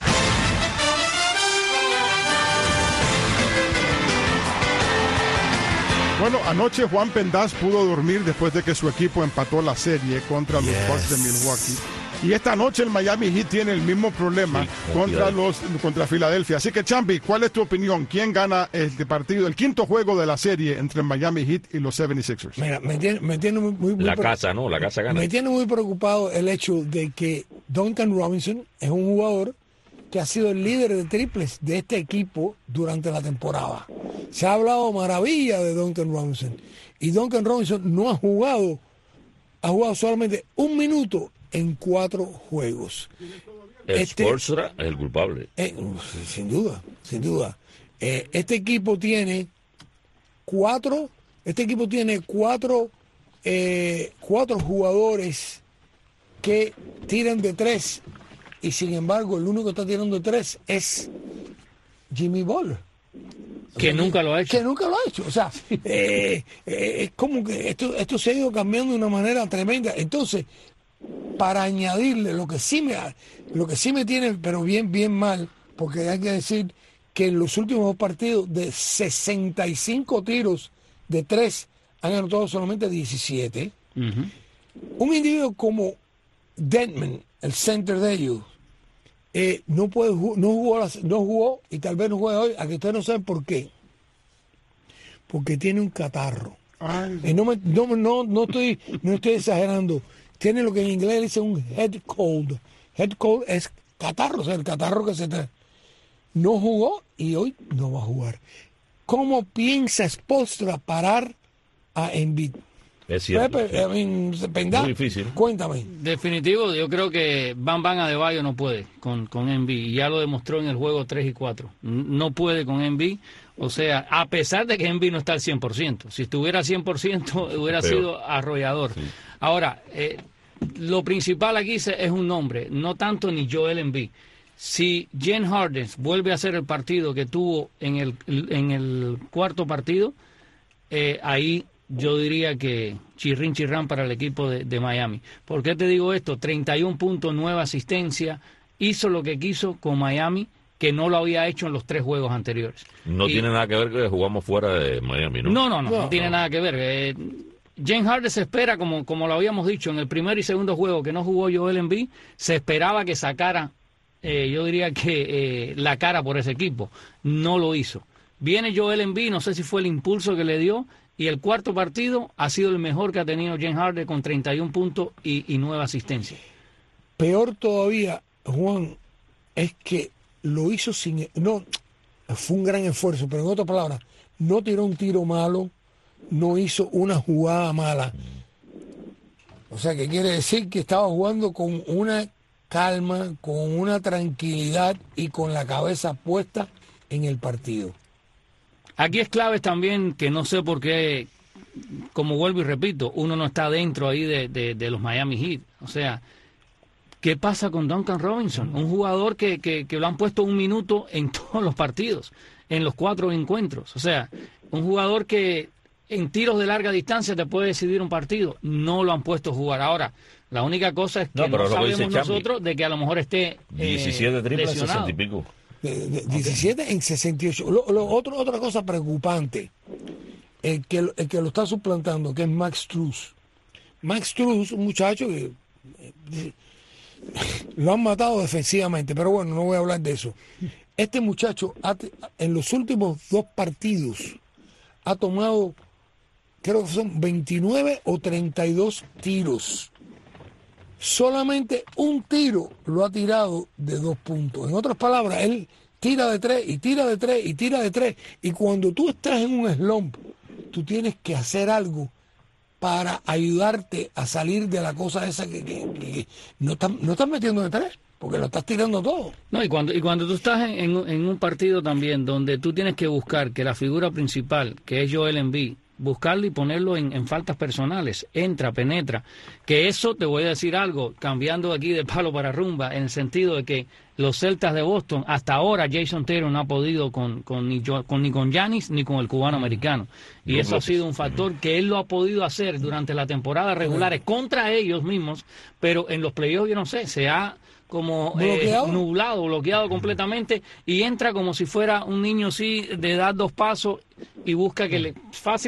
Speaker 4: Bueno, anoche Juan Pendaz pudo dormir después de que su equipo empató la serie contra los Bucks de Milwaukee. Y esta noche el Miami Heat tiene el mismo problema contra Filadelfia. Así que, Chambi, ¿cuál es tu opinión? ¿Quién gana este partido, el quinto juego de la serie entre Miami Heat y los 76ers?
Speaker 5: Mira, me tiene muy
Speaker 6: la casa gana.
Speaker 5: Me tiene muy preocupado el hecho de que Duncan Robinson es un jugador que ha sido el líder de triples de este equipo durante la temporada. Se ha hablado maravilla de Duncan Robinson. Y Duncan Robinson no ha jugado solamente un minuto en 4 juegos.
Speaker 6: Spoelstra es el culpable.
Speaker 5: Sin duda. Este equipo tiene cuatro jugadores que tiran de 3. Y sin embargo, el único que está tirando de 3 es Jimmy Butler.
Speaker 10: Que nunca lo ha hecho.
Speaker 5: O sea, es como que esto se ha ido cambiando de una manera tremenda. Entonces, para añadirle lo que sí me tiene, pero bien mal, porque hay que decir que en los últimos 2 partidos, de 65 tiros de 3, han anotado solamente 17. Un individuo como Dedmon, el center de ellos, no jugó y tal vez no juega hoy, a que ustedes no saben por qué. Porque tiene un catarro. No estoy exagerando. Tiene lo que en inglés le dice un head cold. Head cold es catarro, o sea, el catarro que se trae. No jugó y hoy no va a jugar. ¿Cómo piensa Spoelstra parar a Embiid?
Speaker 6: Es cierto.
Speaker 5: Pepe,
Speaker 6: muy difícil.
Speaker 5: Cuéntame.
Speaker 10: Definitivo, yo creo que Bam Adebayo no puede con Embiid. Y ya lo demostró en el juego 3 y 4. No puede con Embiid. O sea, a pesar de que Embiid no está al 100%. Si estuviera al 100% hubiera sido arrollador. Sí. Ahora, lo principal aquí es un nombre. No tanto ni Joel Embiid. Si James Harden vuelve a hacer el partido que tuvo en el cuarto partido, ahí yo diría que chirrán para el equipo de Miami. ¿Por qué te digo esto? 31 puntos, 9 asistencias, hizo lo que quiso con Miami, que no lo había hecho en los 3 juegos anteriores.
Speaker 6: No tiene nada que ver que jugamos fuera de Miami, ¿no?
Speaker 10: No tiene nada que ver. James Harden se espera, como lo habíamos dicho, en el primer y segundo juego que no jugó Joel Embiid, se esperaba que sacara, yo diría que la cara por ese equipo. No lo hizo. Viene Joel Embiid, no sé si fue el impulso que le dio, y el cuarto partido ha sido el mejor que ha tenido James Harden con 31 puntos y 9 asistencias.
Speaker 5: Peor todavía, Juan, es que lo hizo no, fue un gran esfuerzo, pero en otras palabras, no tiró un tiro malo, no hizo una jugada mala. O sea, que quiere decir que estaba jugando con una calma, con una tranquilidad y con la cabeza puesta en el partido.
Speaker 10: Aquí es clave también que no sé por qué, como vuelvo y repito, uno no está dentro ahí de los Miami Heat. O sea, ¿qué pasa con Duncan Robinson? Un jugador que lo han puesto un minuto en todos los partidos, en los 4 encuentros. O sea, un jugador que en tiros de larga distancia te puede decidir un partido. No lo han puesto a jugar. Ahora, la única cosa es que no sabemos nosotros de que a lo mejor esté
Speaker 6: 17 triples en 60 y pico.
Speaker 5: 17 en 68. Otra cosa preocupante, el que lo está suplantando, que es Max Strus. Max Strus, un muchacho que lo han matado defensivamente, pero bueno, no voy a hablar de eso. Este muchacho en los últimos 2 partidos ha tomado, creo que son 29 o 32 tiros. Solamente un tiro lo ha tirado de 2 puntos. En otras palabras, él tira de 3 y tira de 3 y tira de 3. Y cuando tú estás en un slump, tú tienes que hacer algo para ayudarte a salir de la cosa esa que no estás metiendo de 3, porque lo estás tirando todo.
Speaker 10: No, y cuando tú estás en un partido también donde tú tienes que buscar que la figura principal, que es Joel Embiid, buscarlo y ponerlo en faltas personales, entra, penetra, que eso, te voy a decir algo, cambiando aquí de palo para rumba, en el sentido de que los Celtas de Boston, hasta ahora Jason Tatum no ha podido ni con Giannis ni con el cubano americano, y eso ha sido un factor que él lo ha podido hacer durante la temporada regular contra ellos mismos, pero en los playoffs yo no sé, se ha como bloqueado completamente, y entra como si fuera un niño así de dar 2 pasos y busca que le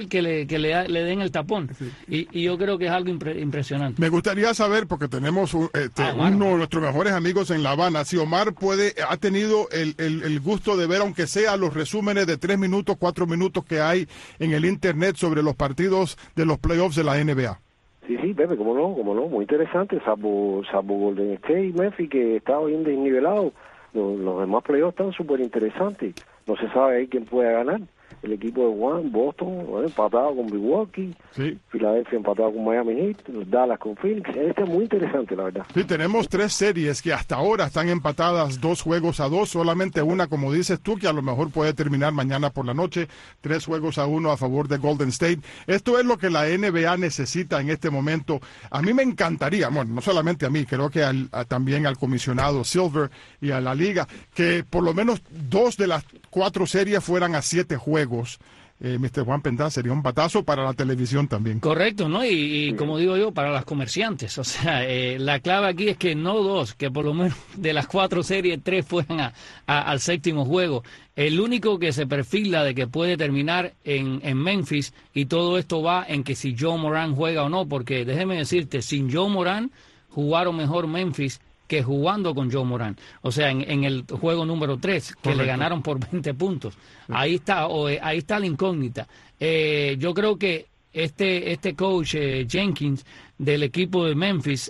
Speaker 10: den el tapón. Sí. Y yo creo que es algo impresionante.
Speaker 4: Me gustaría saber, porque tenemos uno de nuestros mejores amigos en La Habana, si Omar ha tenido el gusto de ver, aunque sea los resúmenes de 3 minutos, 4 minutos que hay en el internet sobre los partidos de los playoffs de la NBA.
Speaker 7: Sí, Pepe, cómo no, muy interesante, salvo Golden State y Memphis, que estaba bien desnivelado. Los demás playoffs están súper interesantes. No se sabe ahí quién puede ganar. El equipo de Boston, empatado con Milwaukee, sí. Filadelfia empatado con Miami Heat, Dallas con Phoenix. Este es muy interesante, la verdad.
Speaker 4: Sí, tenemos 3 series que hasta ahora están empatadas 2-2, solamente una, como dices tú, que a lo mejor puede terminar mañana por la noche, 3-1 a favor de Golden State. Esto es lo que la NBA necesita en este momento. A mí me encantaría, bueno, no solamente a mí, creo que también al comisionado Silver y a la liga, que por lo menos 2 de las 4 series fueran a 7 juegos. Mr. Juan Pendá, sería un batazo para la televisión también.
Speaker 10: Correcto, ¿no? Y como digo yo, para las comerciantes. O sea, la clave aquí es que no 2, que por lo menos de las 4 series, 3 fueran al 7º juego. El único que se perfila de que puede terminar en Memphis, y todo esto va en que si Joe Morant juega o no, porque déjeme decirte, sin Joe Morant jugaron mejor Memphis que jugando con Joe Morant. O sea, en el juego número 3, que le ganaron por 20 puntos. Sí. Ahí está la incógnita. Yo creo que este coach Jenkins del equipo de Memphis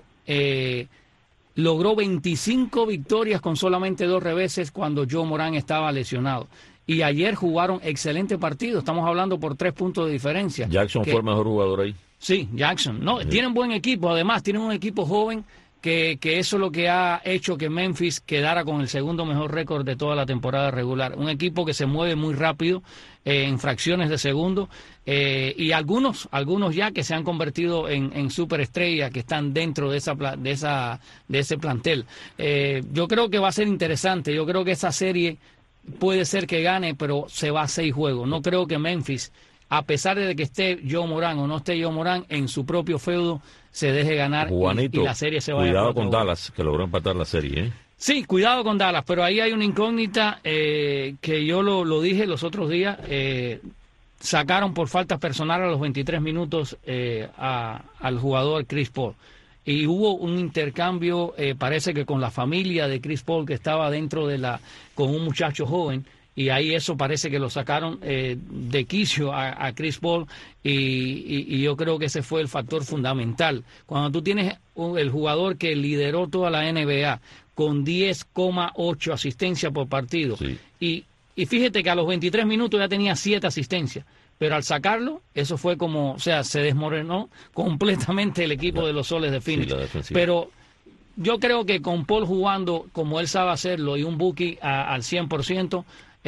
Speaker 10: logró 25 victorias con solamente 2 reveses cuando Joe Morant estaba lesionado. Y ayer jugaron excelente partido. Estamos hablando por 3 puntos de diferencia.
Speaker 6: Jackson fue el mejor jugador ahí.
Speaker 10: Sí, Jackson. No, sí. Tienen buen equipo. Además, tienen un equipo joven que eso es lo que ha hecho que Memphis quedara con el 2º mejor récord de toda la temporada regular. Un equipo que se mueve muy rápido, en fracciones de segundo, y algunos ya que se han convertido en superestrellas, que están dentro de ese plantel. Yo creo que va a ser interesante. Yo creo que esa serie puede ser que gane, pero se va a 6 juegos. No creo que Memphis, a pesar de que esté Joe Morant o no esté Joe Morant, en su propio feudo se deje ganar.
Speaker 6: Juanito,
Speaker 10: y la serie se vaya.
Speaker 6: Cuidado con Dallas, que logró empatar la serie,
Speaker 10: Sí, cuidado con Dallas, pero ahí hay una incógnita que yo lo dije los otros días. sacaron por faltas personales a los 23 minutos al jugador Chris Paul. Y hubo un intercambio, parece que con la familia de Chris Paul, que estaba dentro con un muchacho joven, y ahí eso parece que lo sacaron de quicio a Chris Paul, y yo creo que ese fue el factor fundamental. Cuando tú tienes el jugador que lideró toda la NBA con 10,8 asistencias por partido,
Speaker 6: sí.
Speaker 10: y fíjate que a los 23 minutos ya tenía 7 asistencias, pero al sacarlo, eso fue como, o sea, se desmoronó completamente el equipo de los Soles de Phoenix.
Speaker 6: Sí,
Speaker 10: pero yo creo que con Paul jugando como él sabe hacerlo y un Buki al 100%,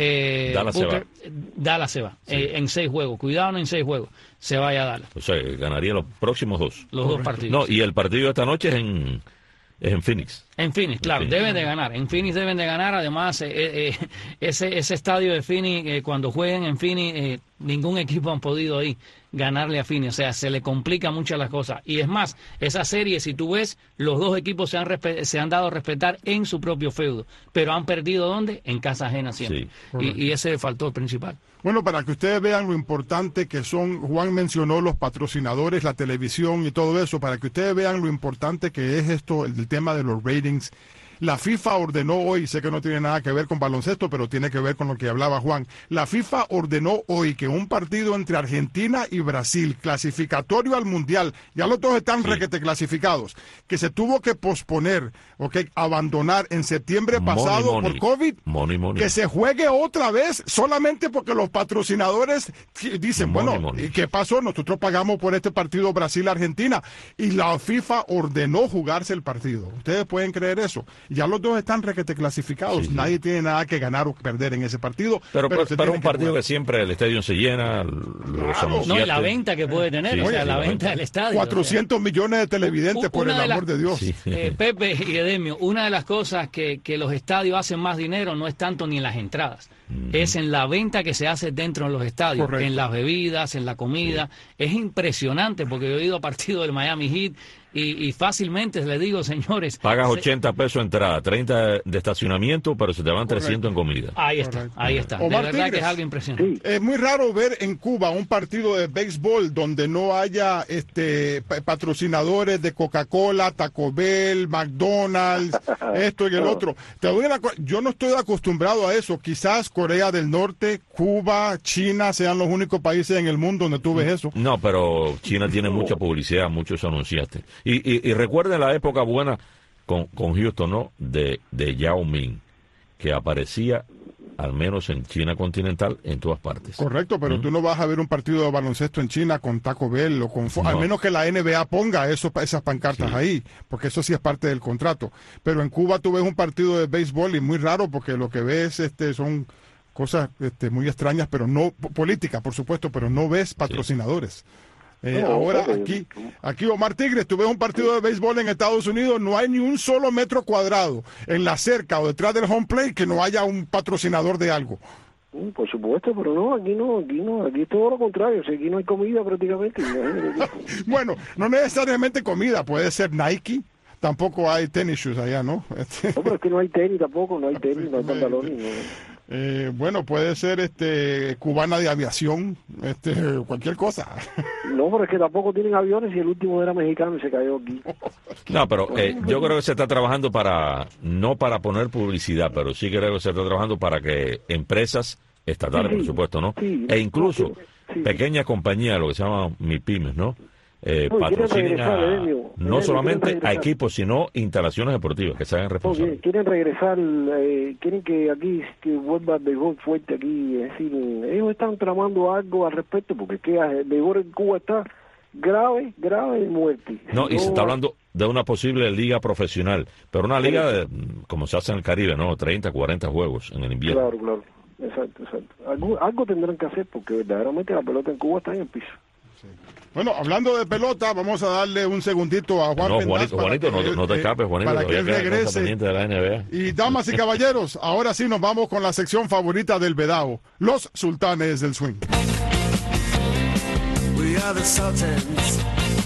Speaker 10: Dallas se va sí. En 6 juegos. Cuidado, no en 6 juegos. Se vaya a Dallas.
Speaker 6: O sea, ganaría los próximos 2.
Speaker 10: Los 2 partidos.
Speaker 6: No, y el partido de esta noche es en Phoenix.
Speaker 10: En Phoenix, claro, deben de ganar. En Phoenix deben de ganar. Además, ese estadio de Phoenix, cuando jueguen en Phoenix, ningún equipo han podido ahí ganarle a Phoenix. O sea, se le complica mucho las cosas. Y es más, esa serie, si tú ves, los 2 equipos se han dado a respetar en su propio feudo. Pero han perdido, ¿dónde? En casa ajena siempre. Sí. Y ese es el factor principal.
Speaker 4: Bueno, para que ustedes vean lo importante que son, Juan mencionó los patrocinadores, la televisión y todo eso, para que ustedes vean lo importante que es esto, el tema de los ratings. La FIFA ordenó hoy, sé que no tiene nada que ver con baloncesto, pero tiene que ver con lo que hablaba Juan. La FIFA ordenó hoy que un partido entre Argentina y Brasil, clasificatorio al Mundial, ya los dos están requete clasificados, que se tuvo que posponer, abandonar en septiembre pasado por COVID, que se juegue otra vez solamente porque los patrocinadores dicen, ¿y qué pasó? Nosotros pagamos por este partido Brasil-Argentina, y la FIFA ordenó jugarse el partido. ¿Ustedes pueden creer eso? Ya los dos están requete clasificados. Sí. Nadie tiene nada que ganar o perder en ese partido.
Speaker 6: Pero un partido que siempre el estadio se llena.
Speaker 10: No, y la venta que puede tener, o sea, la venta del estadio.
Speaker 4: 400 millones de televidentes, por el amor de Dios.
Speaker 10: Sí. Pepe y Edemio, una de las cosas que los estadios hacen más dinero no es tanto ni en las entradas. Es en la venta que se hace dentro de los estadios, correcto, en las bebidas, en la comida. Sí. Es impresionante, porque yo he ido a partidos del Miami Heat y fácilmente les digo, señores,
Speaker 6: pagas 80 pesos entrada, 30 de estacionamiento, pero se te van 300 en comida.
Speaker 10: Ahí está, ahí está. De verdad Tigres, que es algo impresionante.
Speaker 4: Sí. Es muy raro ver en Cuba un partido de béisbol donde no haya patrocinadores de Coca-Cola, Taco Bell, McDonald's, esto y el otro. Yo no estoy acostumbrado a eso. Quizás Corea del Norte, Cuba, China sean los únicos países en el mundo donde tú ves eso.
Speaker 6: No, pero China tiene mucha publicidad, muchos anunciantes. Y recuerden la época buena con Houston, ¿no? De Yao Ming, que aparecía al menos en China continental en todas partes.
Speaker 4: Correcto, pero tú no vas a ver un partido de baloncesto en China con Taco Bell o con al menos que la NBA ponga esas pancartas ahí, porque eso sí es parte del contrato. Pero en Cuba tú ves un partido de béisbol y muy raro, porque lo que ves son cosas muy extrañas, pero no políticas, por supuesto, pero no ves patrocinadores. Ahora aquí Omar Tigres, tú ves un partido de béisbol en Estados Unidos, no hay ni un solo metro cuadrado en la cerca o detrás del home plate que no haya un patrocinador de algo.
Speaker 7: Por supuesto, pero aquí es todo lo contrario, aquí no hay comida prácticamente.
Speaker 4: Bueno, no necesariamente comida, puede ser Nike, tampoco hay tenis shoes allá, ¿no?
Speaker 7: No, pero es que no hay tenis tampoco, no hay pantalones, no.
Speaker 4: Bueno, puede ser cubana de aviación, cualquier cosa.
Speaker 7: No, pero es que tampoco tienen aviones y el último era mexicano y se cayó aquí.
Speaker 6: No, pero yo creo que se está trabajando no para poner publicidad, pero sí creo que se está trabajando para que empresas estatales, por supuesto, ¿no? Sí, e incluso pequeñas compañías, lo que se llaman MIPYMES, ¿no? Patrocinen no solamente a equipos, sino instalaciones deportivas que se hagan responsables.
Speaker 7: Quieren regresar, quieren que aquí vuelva el béisbol fuerte aquí, es decir, ellos están tramando algo al respecto, porque el béisbol en Cuba está grave de muerte.
Speaker 6: No, y se está hablando de una posible liga profesional, pero una liga como se hace en el Caribe, ¿no? 30, 40 juegos en el invierno.
Speaker 7: Claro, exacto. Algo tendrán que hacer, porque verdaderamente la pelota en Cuba está en el piso.
Speaker 4: Bueno, hablando de pelota, vamos a darle un segundito a Juan Pendaz.
Speaker 6: Juanito, no te escapes, Juanito.
Speaker 4: Para que él regrese.
Speaker 6: De la NBA.
Speaker 4: Y damas y caballeros, ahora sí nos vamos con la sección favorita del Vedao, los sultanes del swing. We are the sultans.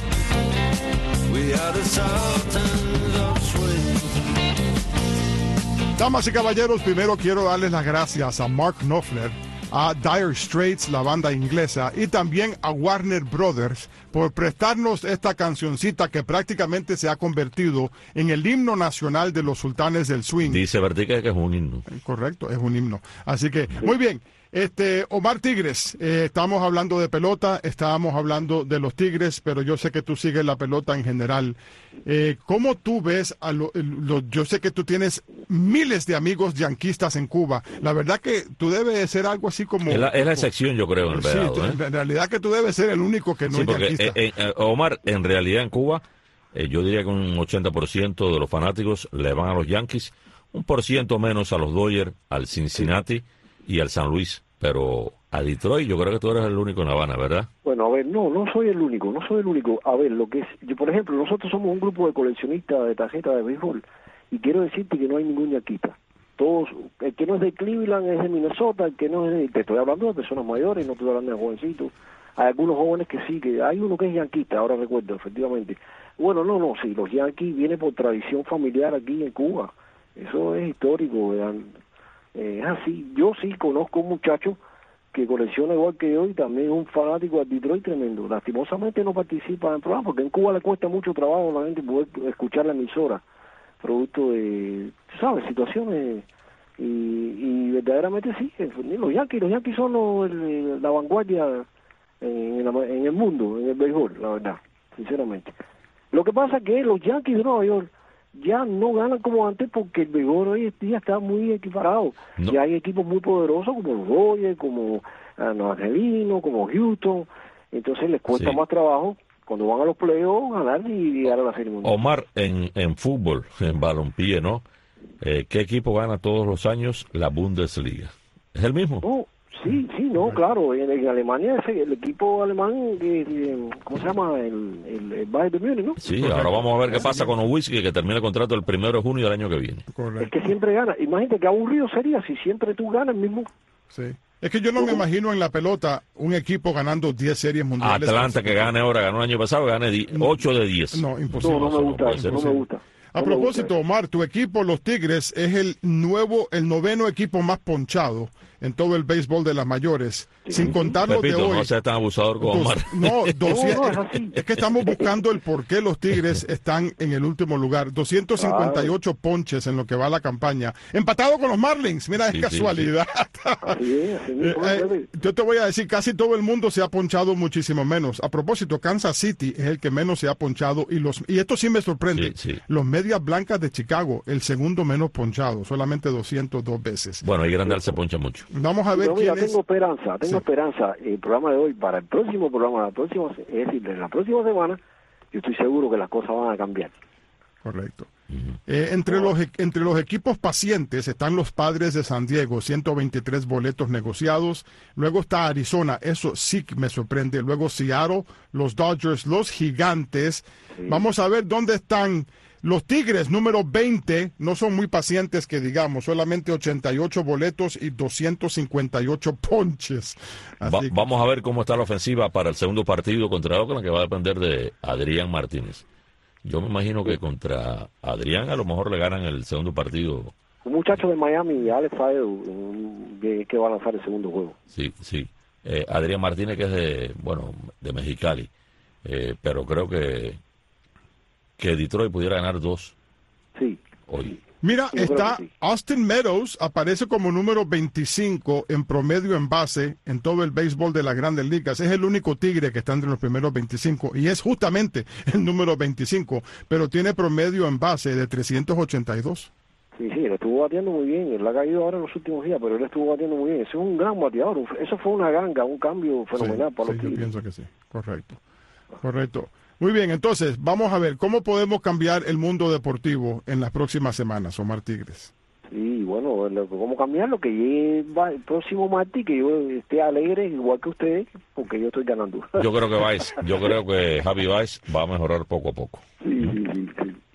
Speaker 4: We are the sultans of swing. Damas y caballeros, primero quiero darles las gracias a Mark Knopfler, a Dire Straits, la banda inglesa, y también a Warner Brothers por prestarnos esta cancioncita que prácticamente se ha convertido en el himno nacional de los sultanes del swing.
Speaker 6: Dice Vertica que es un himno.
Speaker 4: Correcto, es un himno. Así que, muy bien. Omar Tigres, estamos hablando de pelota, estábamos hablando de los Tigres, pero yo sé que tú sigues la pelota en general. ¿Cómo tú ves yo sé que tú tienes miles de amigos yanquistas en Cuba. La verdad que tú debes ser algo así como... Es la
Speaker 6: excepción, yo creo, en el verano.
Speaker 4: Sí, en realidad que tú debes ser el único que no es yanquista.
Speaker 6: Omar, en realidad en Cuba, yo diría que un 80% de los fanáticos le van a los Yankees, 1% menos a los Dodgers, al Cincinnati y al San Luis, pero a Detroit yo creo que tú eres el único en La Habana, ¿verdad?
Speaker 7: Bueno, a ver, no soy el único. A ver, lo que es, yo por ejemplo, nosotros somos un grupo de coleccionistas de tarjetas de béisbol y quiero decirte que no hay ningún yanquista. Todos, el que no es de Cleveland es de Minnesota, el que no es de, te estoy hablando de personas mayores, no estoy hablando de jovencitos. Hay algunos jóvenes que sí, que hay uno que es yanquista, ahora recuerdo, efectivamente. Bueno, sí, los Yankees vienen por tradición familiar aquí en Cuba. Eso es histórico, ¿verdad? Es así. Yo sí conozco un muchacho que colecciona igual que yo y también es un fanático al Detroit tremendo. Lastimosamente no participa en el programa porque en Cuba le cuesta mucho trabajo a la gente poder escuchar la emisora, producto de, ¿sabes?, situaciones y verdaderamente sí. Los Yankees son la vanguardia en el mundo, en el béisbol, la verdad, sinceramente. Lo que pasa es que los Yankees de Nueva York ya no ganan como antes porque el béisbol hoy día está muy equiparado. No. Ya hay equipos muy poderosos como los Dodgers, como los Angelinos, como Houston. Entonces les cuesta más trabajo cuando van a los playoffs ganar y llegar a la Serie Mundial.
Speaker 6: Omar, en fútbol, en balompié, ¿no? ¿Qué equipo gana todos los años la Bundesliga? ¿Es el mismo?
Speaker 7: No. Sí, claro. En Alemania el equipo alemán, ¿cómo se llama? El Bayern de Múnich, ¿no?
Speaker 6: Sí, ahora vamos a ver qué pasa con Nowitzki, que termina el contrato el 1 de junio del año que viene.
Speaker 7: Correcto. Es que siempre gana. Imagínate qué aburrido sería si siempre tú ganas mismo.
Speaker 4: Sí. Es que yo no me imagino en la pelota un equipo ganando 10 series mundiales.
Speaker 6: Atlanta, que gane ahora, ganó el año pasado, gane 8 de 10.
Speaker 4: No, imposible.
Speaker 7: No me gusta.
Speaker 4: A propósito, Omar, tu equipo, los Tigres, es el noveno equipo más ponchado en todo el béisbol de las mayores, sin contar los de hoy.
Speaker 6: No seas tan abusador como Omar.
Speaker 4: Es que estamos buscando el por qué los Tigres están en el último lugar. 258 ponches en lo que va la campaña. Empatado con los Marlins, mira, es casualidad. Yo te voy a decir, casi todo el mundo se ha ponchado muchísimo menos. A propósito, Kansas City es el que menos se ha ponchado y esto sí me sorprende. Los Medias Blancas de Chicago, el segundo menos ponchado, solamente 202 veces.
Speaker 6: Bueno, y Grandal se poncha mucho.
Speaker 4: Vamos a ver quién es.
Speaker 7: Tengo esperanza. El programa de hoy, para el próximo programa, es decir, en la próxima semana, yo estoy seguro que las cosas van a cambiar.
Speaker 4: Correcto. Entre los equipos pacientes están los Padres de San Diego, 123 boletos negociados. Luego está Arizona, eso sí me sorprende. Luego Seattle, los Dodgers, los Gigantes. Sí. Vamos a ver dónde están los Tigres, número 20, no son muy pacientes que digamos, solamente 88 boletos y 258 ponches.
Speaker 6: Vamos a ver cómo está la ofensiva para el segundo partido contra Oakland, que va a depender de Adrián Martínez. Yo me imagino que contra Adrián a lo mejor le ganan el segundo partido.
Speaker 7: Un muchacho de Miami, Alex Faedo, que va a lanzar el segundo juego.
Speaker 6: Sí. Adrián Martínez, que es de Mexicali, pero creo que Detroit pudiera ganar 2.
Speaker 7: Sí.
Speaker 6: Hoy.
Speaker 4: Mira, Austin Meadows, aparece como número 25 en promedio en base en todo el béisbol de las Grandes Ligas. Es el único Tigre que está entre los primeros 25 y es justamente el número 25, pero tiene promedio en base de 382.
Speaker 7: Sí, él estuvo bateando muy bien. Él ha caído ahora en los últimos días, pero él estuvo bateando muy bien. Ese es un gran bateador. Eso fue una ganga, un cambio fenomenal para los Tigres.
Speaker 4: Yo pienso que sí. Correcto. Muy bien, entonces, vamos a ver, ¿cómo podemos cambiar el mundo deportivo en las próximas semanas, Omar Tigres?
Speaker 7: Sí, bueno, ¿cómo cambiarlo? Que llegue el próximo martes, que yo esté alegre, igual que ustedes, porque yo estoy ganando.
Speaker 6: Yo creo que Javi Baez va a mejorar poco a poco.
Speaker 7: Sí,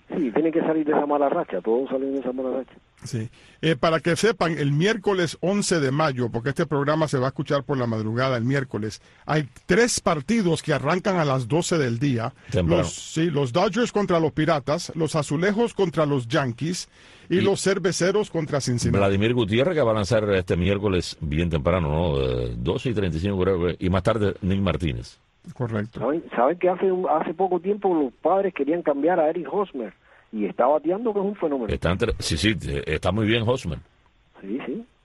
Speaker 7: tienen que salir de esa mala racha, todos salen de esa mala racha.
Speaker 4: Sí. Para que sepan, el miércoles 11 de mayo, porque este programa se va a escuchar por la madrugada el miércoles, hay 3 partidos que arrancan a las 12 del día. Los Dodgers contra los Piratas, los Azulejos contra los Yankees y los Cerveceros contra Cincinnati.
Speaker 6: Vladimir Gutiérrez, que va a lanzar este miércoles bien temprano, ¿no? 12:35 creo, y más tarde Nick Martínez.
Speaker 4: Correcto.
Speaker 7: ¿Saben que hace poco tiempo los Padres querían cambiar a Eric Hosmer? Y está bateando, que es un fenómeno.
Speaker 6: Sí, está muy bien Hosmer.
Speaker 7: Sí.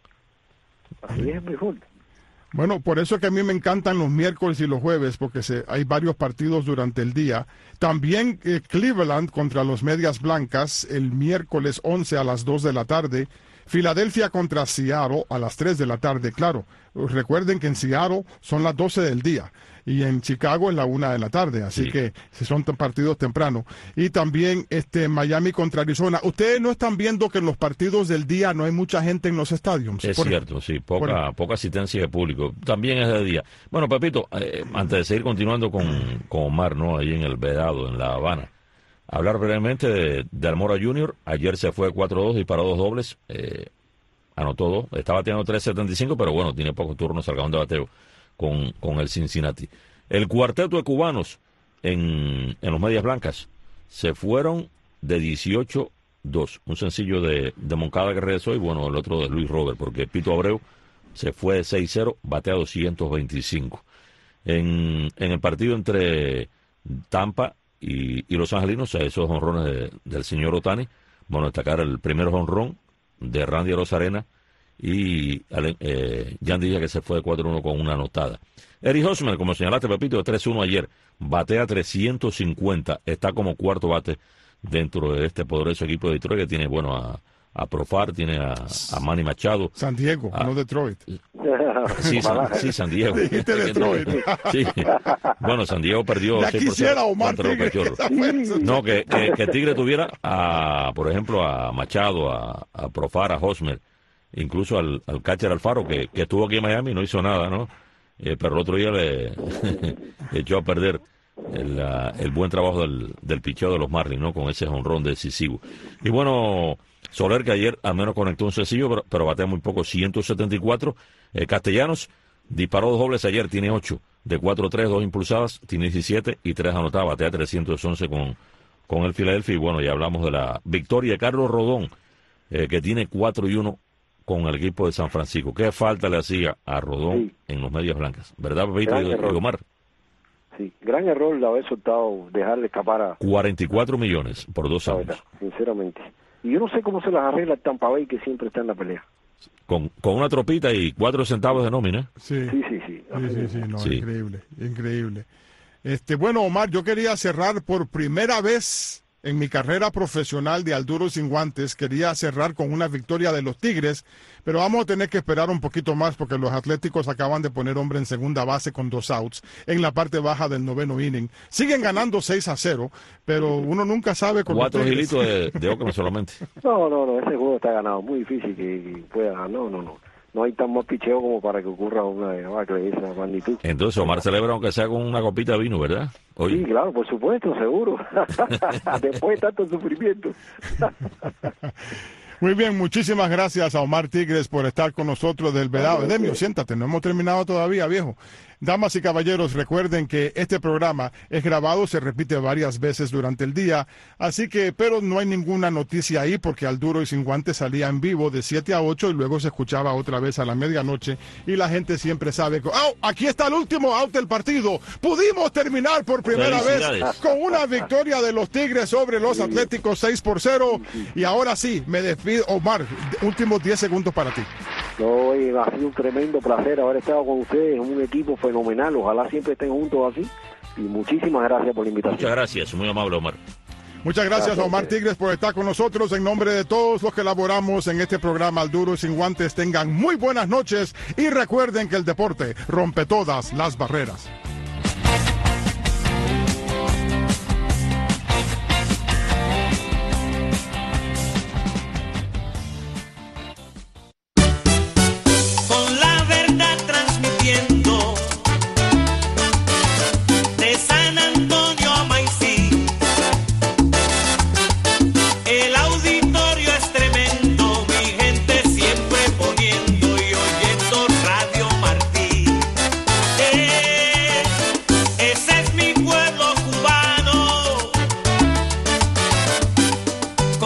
Speaker 7: Así es mejor.
Speaker 4: Bueno, por eso es que a mí me encantan los miércoles y los jueves, porque hay varios partidos durante el día. También Cleveland contra los Medias Blancas el miércoles 11 a las 2 de la tarde. Filadelfia contra Seattle a las 3 de la tarde. Claro, recuerden que en Seattle son las 12 del día y en Chicago es la 1 de la tarde, así que son partidos tempranos. Y también Miami contra Arizona. Ustedes no están viendo que en los partidos del día no hay mucha gente en los estadios.
Speaker 6: Es cierto, sí, poca asistencia de público. También es de día. Bueno, Pepito, antes de seguir continuando con Omar, ¿no? Ahí en el Vedado, en La Habana. Hablar brevemente de Almora Jr. Ayer se fue 4-2, disparó 2 dobles, anotó 2, está bateando 3.75, pero bueno, tiene pocos turnos al cajón de bateo con el Cincinnati. El cuarteto de cubanos en los Medias Blancas se fueron de 18-2, un sencillo de Moncada que regresó y bueno, el otro de Luis Robert, porque Pito Abreu se fue de 6-0, batea 225. En el partido entre Tampa y los angelinos, esos jonrones del señor Ohtani, bueno, destacar el primer jonrón de Randy Arozarena y Jan Díaz, que se fue de 4-1 con una anotada. Eric Hosmer, como señalaste, Pepito, de 3-1 ayer, batea 350, está como cuarto bate dentro de este poderoso equipo de Detroit, que tiene, bueno, a Profar, tiene a Manny Machado.
Speaker 4: San Diego, no Detroit.
Speaker 6: Sí, San Diego.
Speaker 4: Dijiste Detroit.
Speaker 6: Sí. Bueno, San Diego perdió
Speaker 4: ya quisiera Omar
Speaker 6: contra los Cachorros. No, que Tigre tuviera, por ejemplo, a Machado, a Profar, a Hosmer, incluso al catcher Alfaro, que estuvo aquí en Miami y no hizo nada, ¿no? Pero el otro día le echó a perder el buen trabajo del picheo de los Marlins, ¿no? Con ese jonrón decisivo. Y bueno, Soler, que ayer al menos conectó un sencillo, pero batea muy poco, 174. Castellanos disparó 2 dobles ayer, tiene 8, de 4-3, 2 impulsadas, tiene 17 y 3 anotadas, batea 311 con el Philadelphia. Y bueno, ya hablamos de la victoria de Carlos Rodón, que tiene 4-1 con el equipo de San Francisco. ¿Qué falta le hacía a Rodón en los Medias Blancas? ¿Verdad, Pepito y Omar?
Speaker 7: Sí, gran error de haber soltado, dejarle escapar a
Speaker 6: 44 millones por 2 años.
Speaker 7: Verdad, sinceramente. Y yo no sé cómo se las arregla el Tampa Bay, que siempre está en la pelea.
Speaker 6: Con una tropita y 4 centavos de nómina.
Speaker 4: Sí, no,
Speaker 6: Sí.
Speaker 4: Increíble. Bueno, Omar, yo quería cerrar por primera vez en mi carrera profesional de Al Duro Sin Guantes, quería cerrar con una victoria de los Tigres, pero vamos a tener que esperar un poquito más porque los Atléticos acaban de poner hombre en segunda base con 2 outs en la parte baja del 9º inning. Siguen ganando 6-0, pero uno nunca sabe con
Speaker 6: 4 gilitos de Oakland solamente.
Speaker 7: No, ese juego está ganado, muy difícil que pueda ganar, no hay tan más picheo como para que ocurra una de esa magnitud.
Speaker 6: Entonces Omar celebra aunque sea con una copita de vino, ¿verdad? Oye.
Speaker 7: Sí, claro, por supuesto, seguro. Después de tanto sufrimiento.
Speaker 4: Muy bien, muchísimas gracias a Omar Tigres por estar con nosotros del Vedado. Edemio, siéntate, no hemos terminado todavía, viejo. Damas y caballeros, recuerden que este programa es grabado, se repite varias veces durante el día, así que, pero no hay ninguna noticia ahí porque Al Duro y Sin Guantes salía en vivo de 7 a 8 y luego se escuchaba otra vez a la medianoche y la gente siempre sabe que, aquí está el último out del partido. Pudimos terminar por primera vez con una victoria de los Tigres sobre los Atléticos 6-0 y ahora sí, me despido. Omar, últimos 10 segundos para ti.
Speaker 7: No, ha sido un tremendo placer haber estado con ustedes, un equipo fenomenal, ojalá siempre estén juntos así, y muchísimas gracias por la invitación.
Speaker 6: Muchas gracias, muy amable Omar.
Speaker 4: Muchas gracias a Omar Tigres por estar con nosotros. En nombre de todos los que elaboramos en este programa Al Duro y Sin Guantes, tengan muy buenas noches y recuerden que el deporte rompe todas las barreras.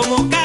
Speaker 9: como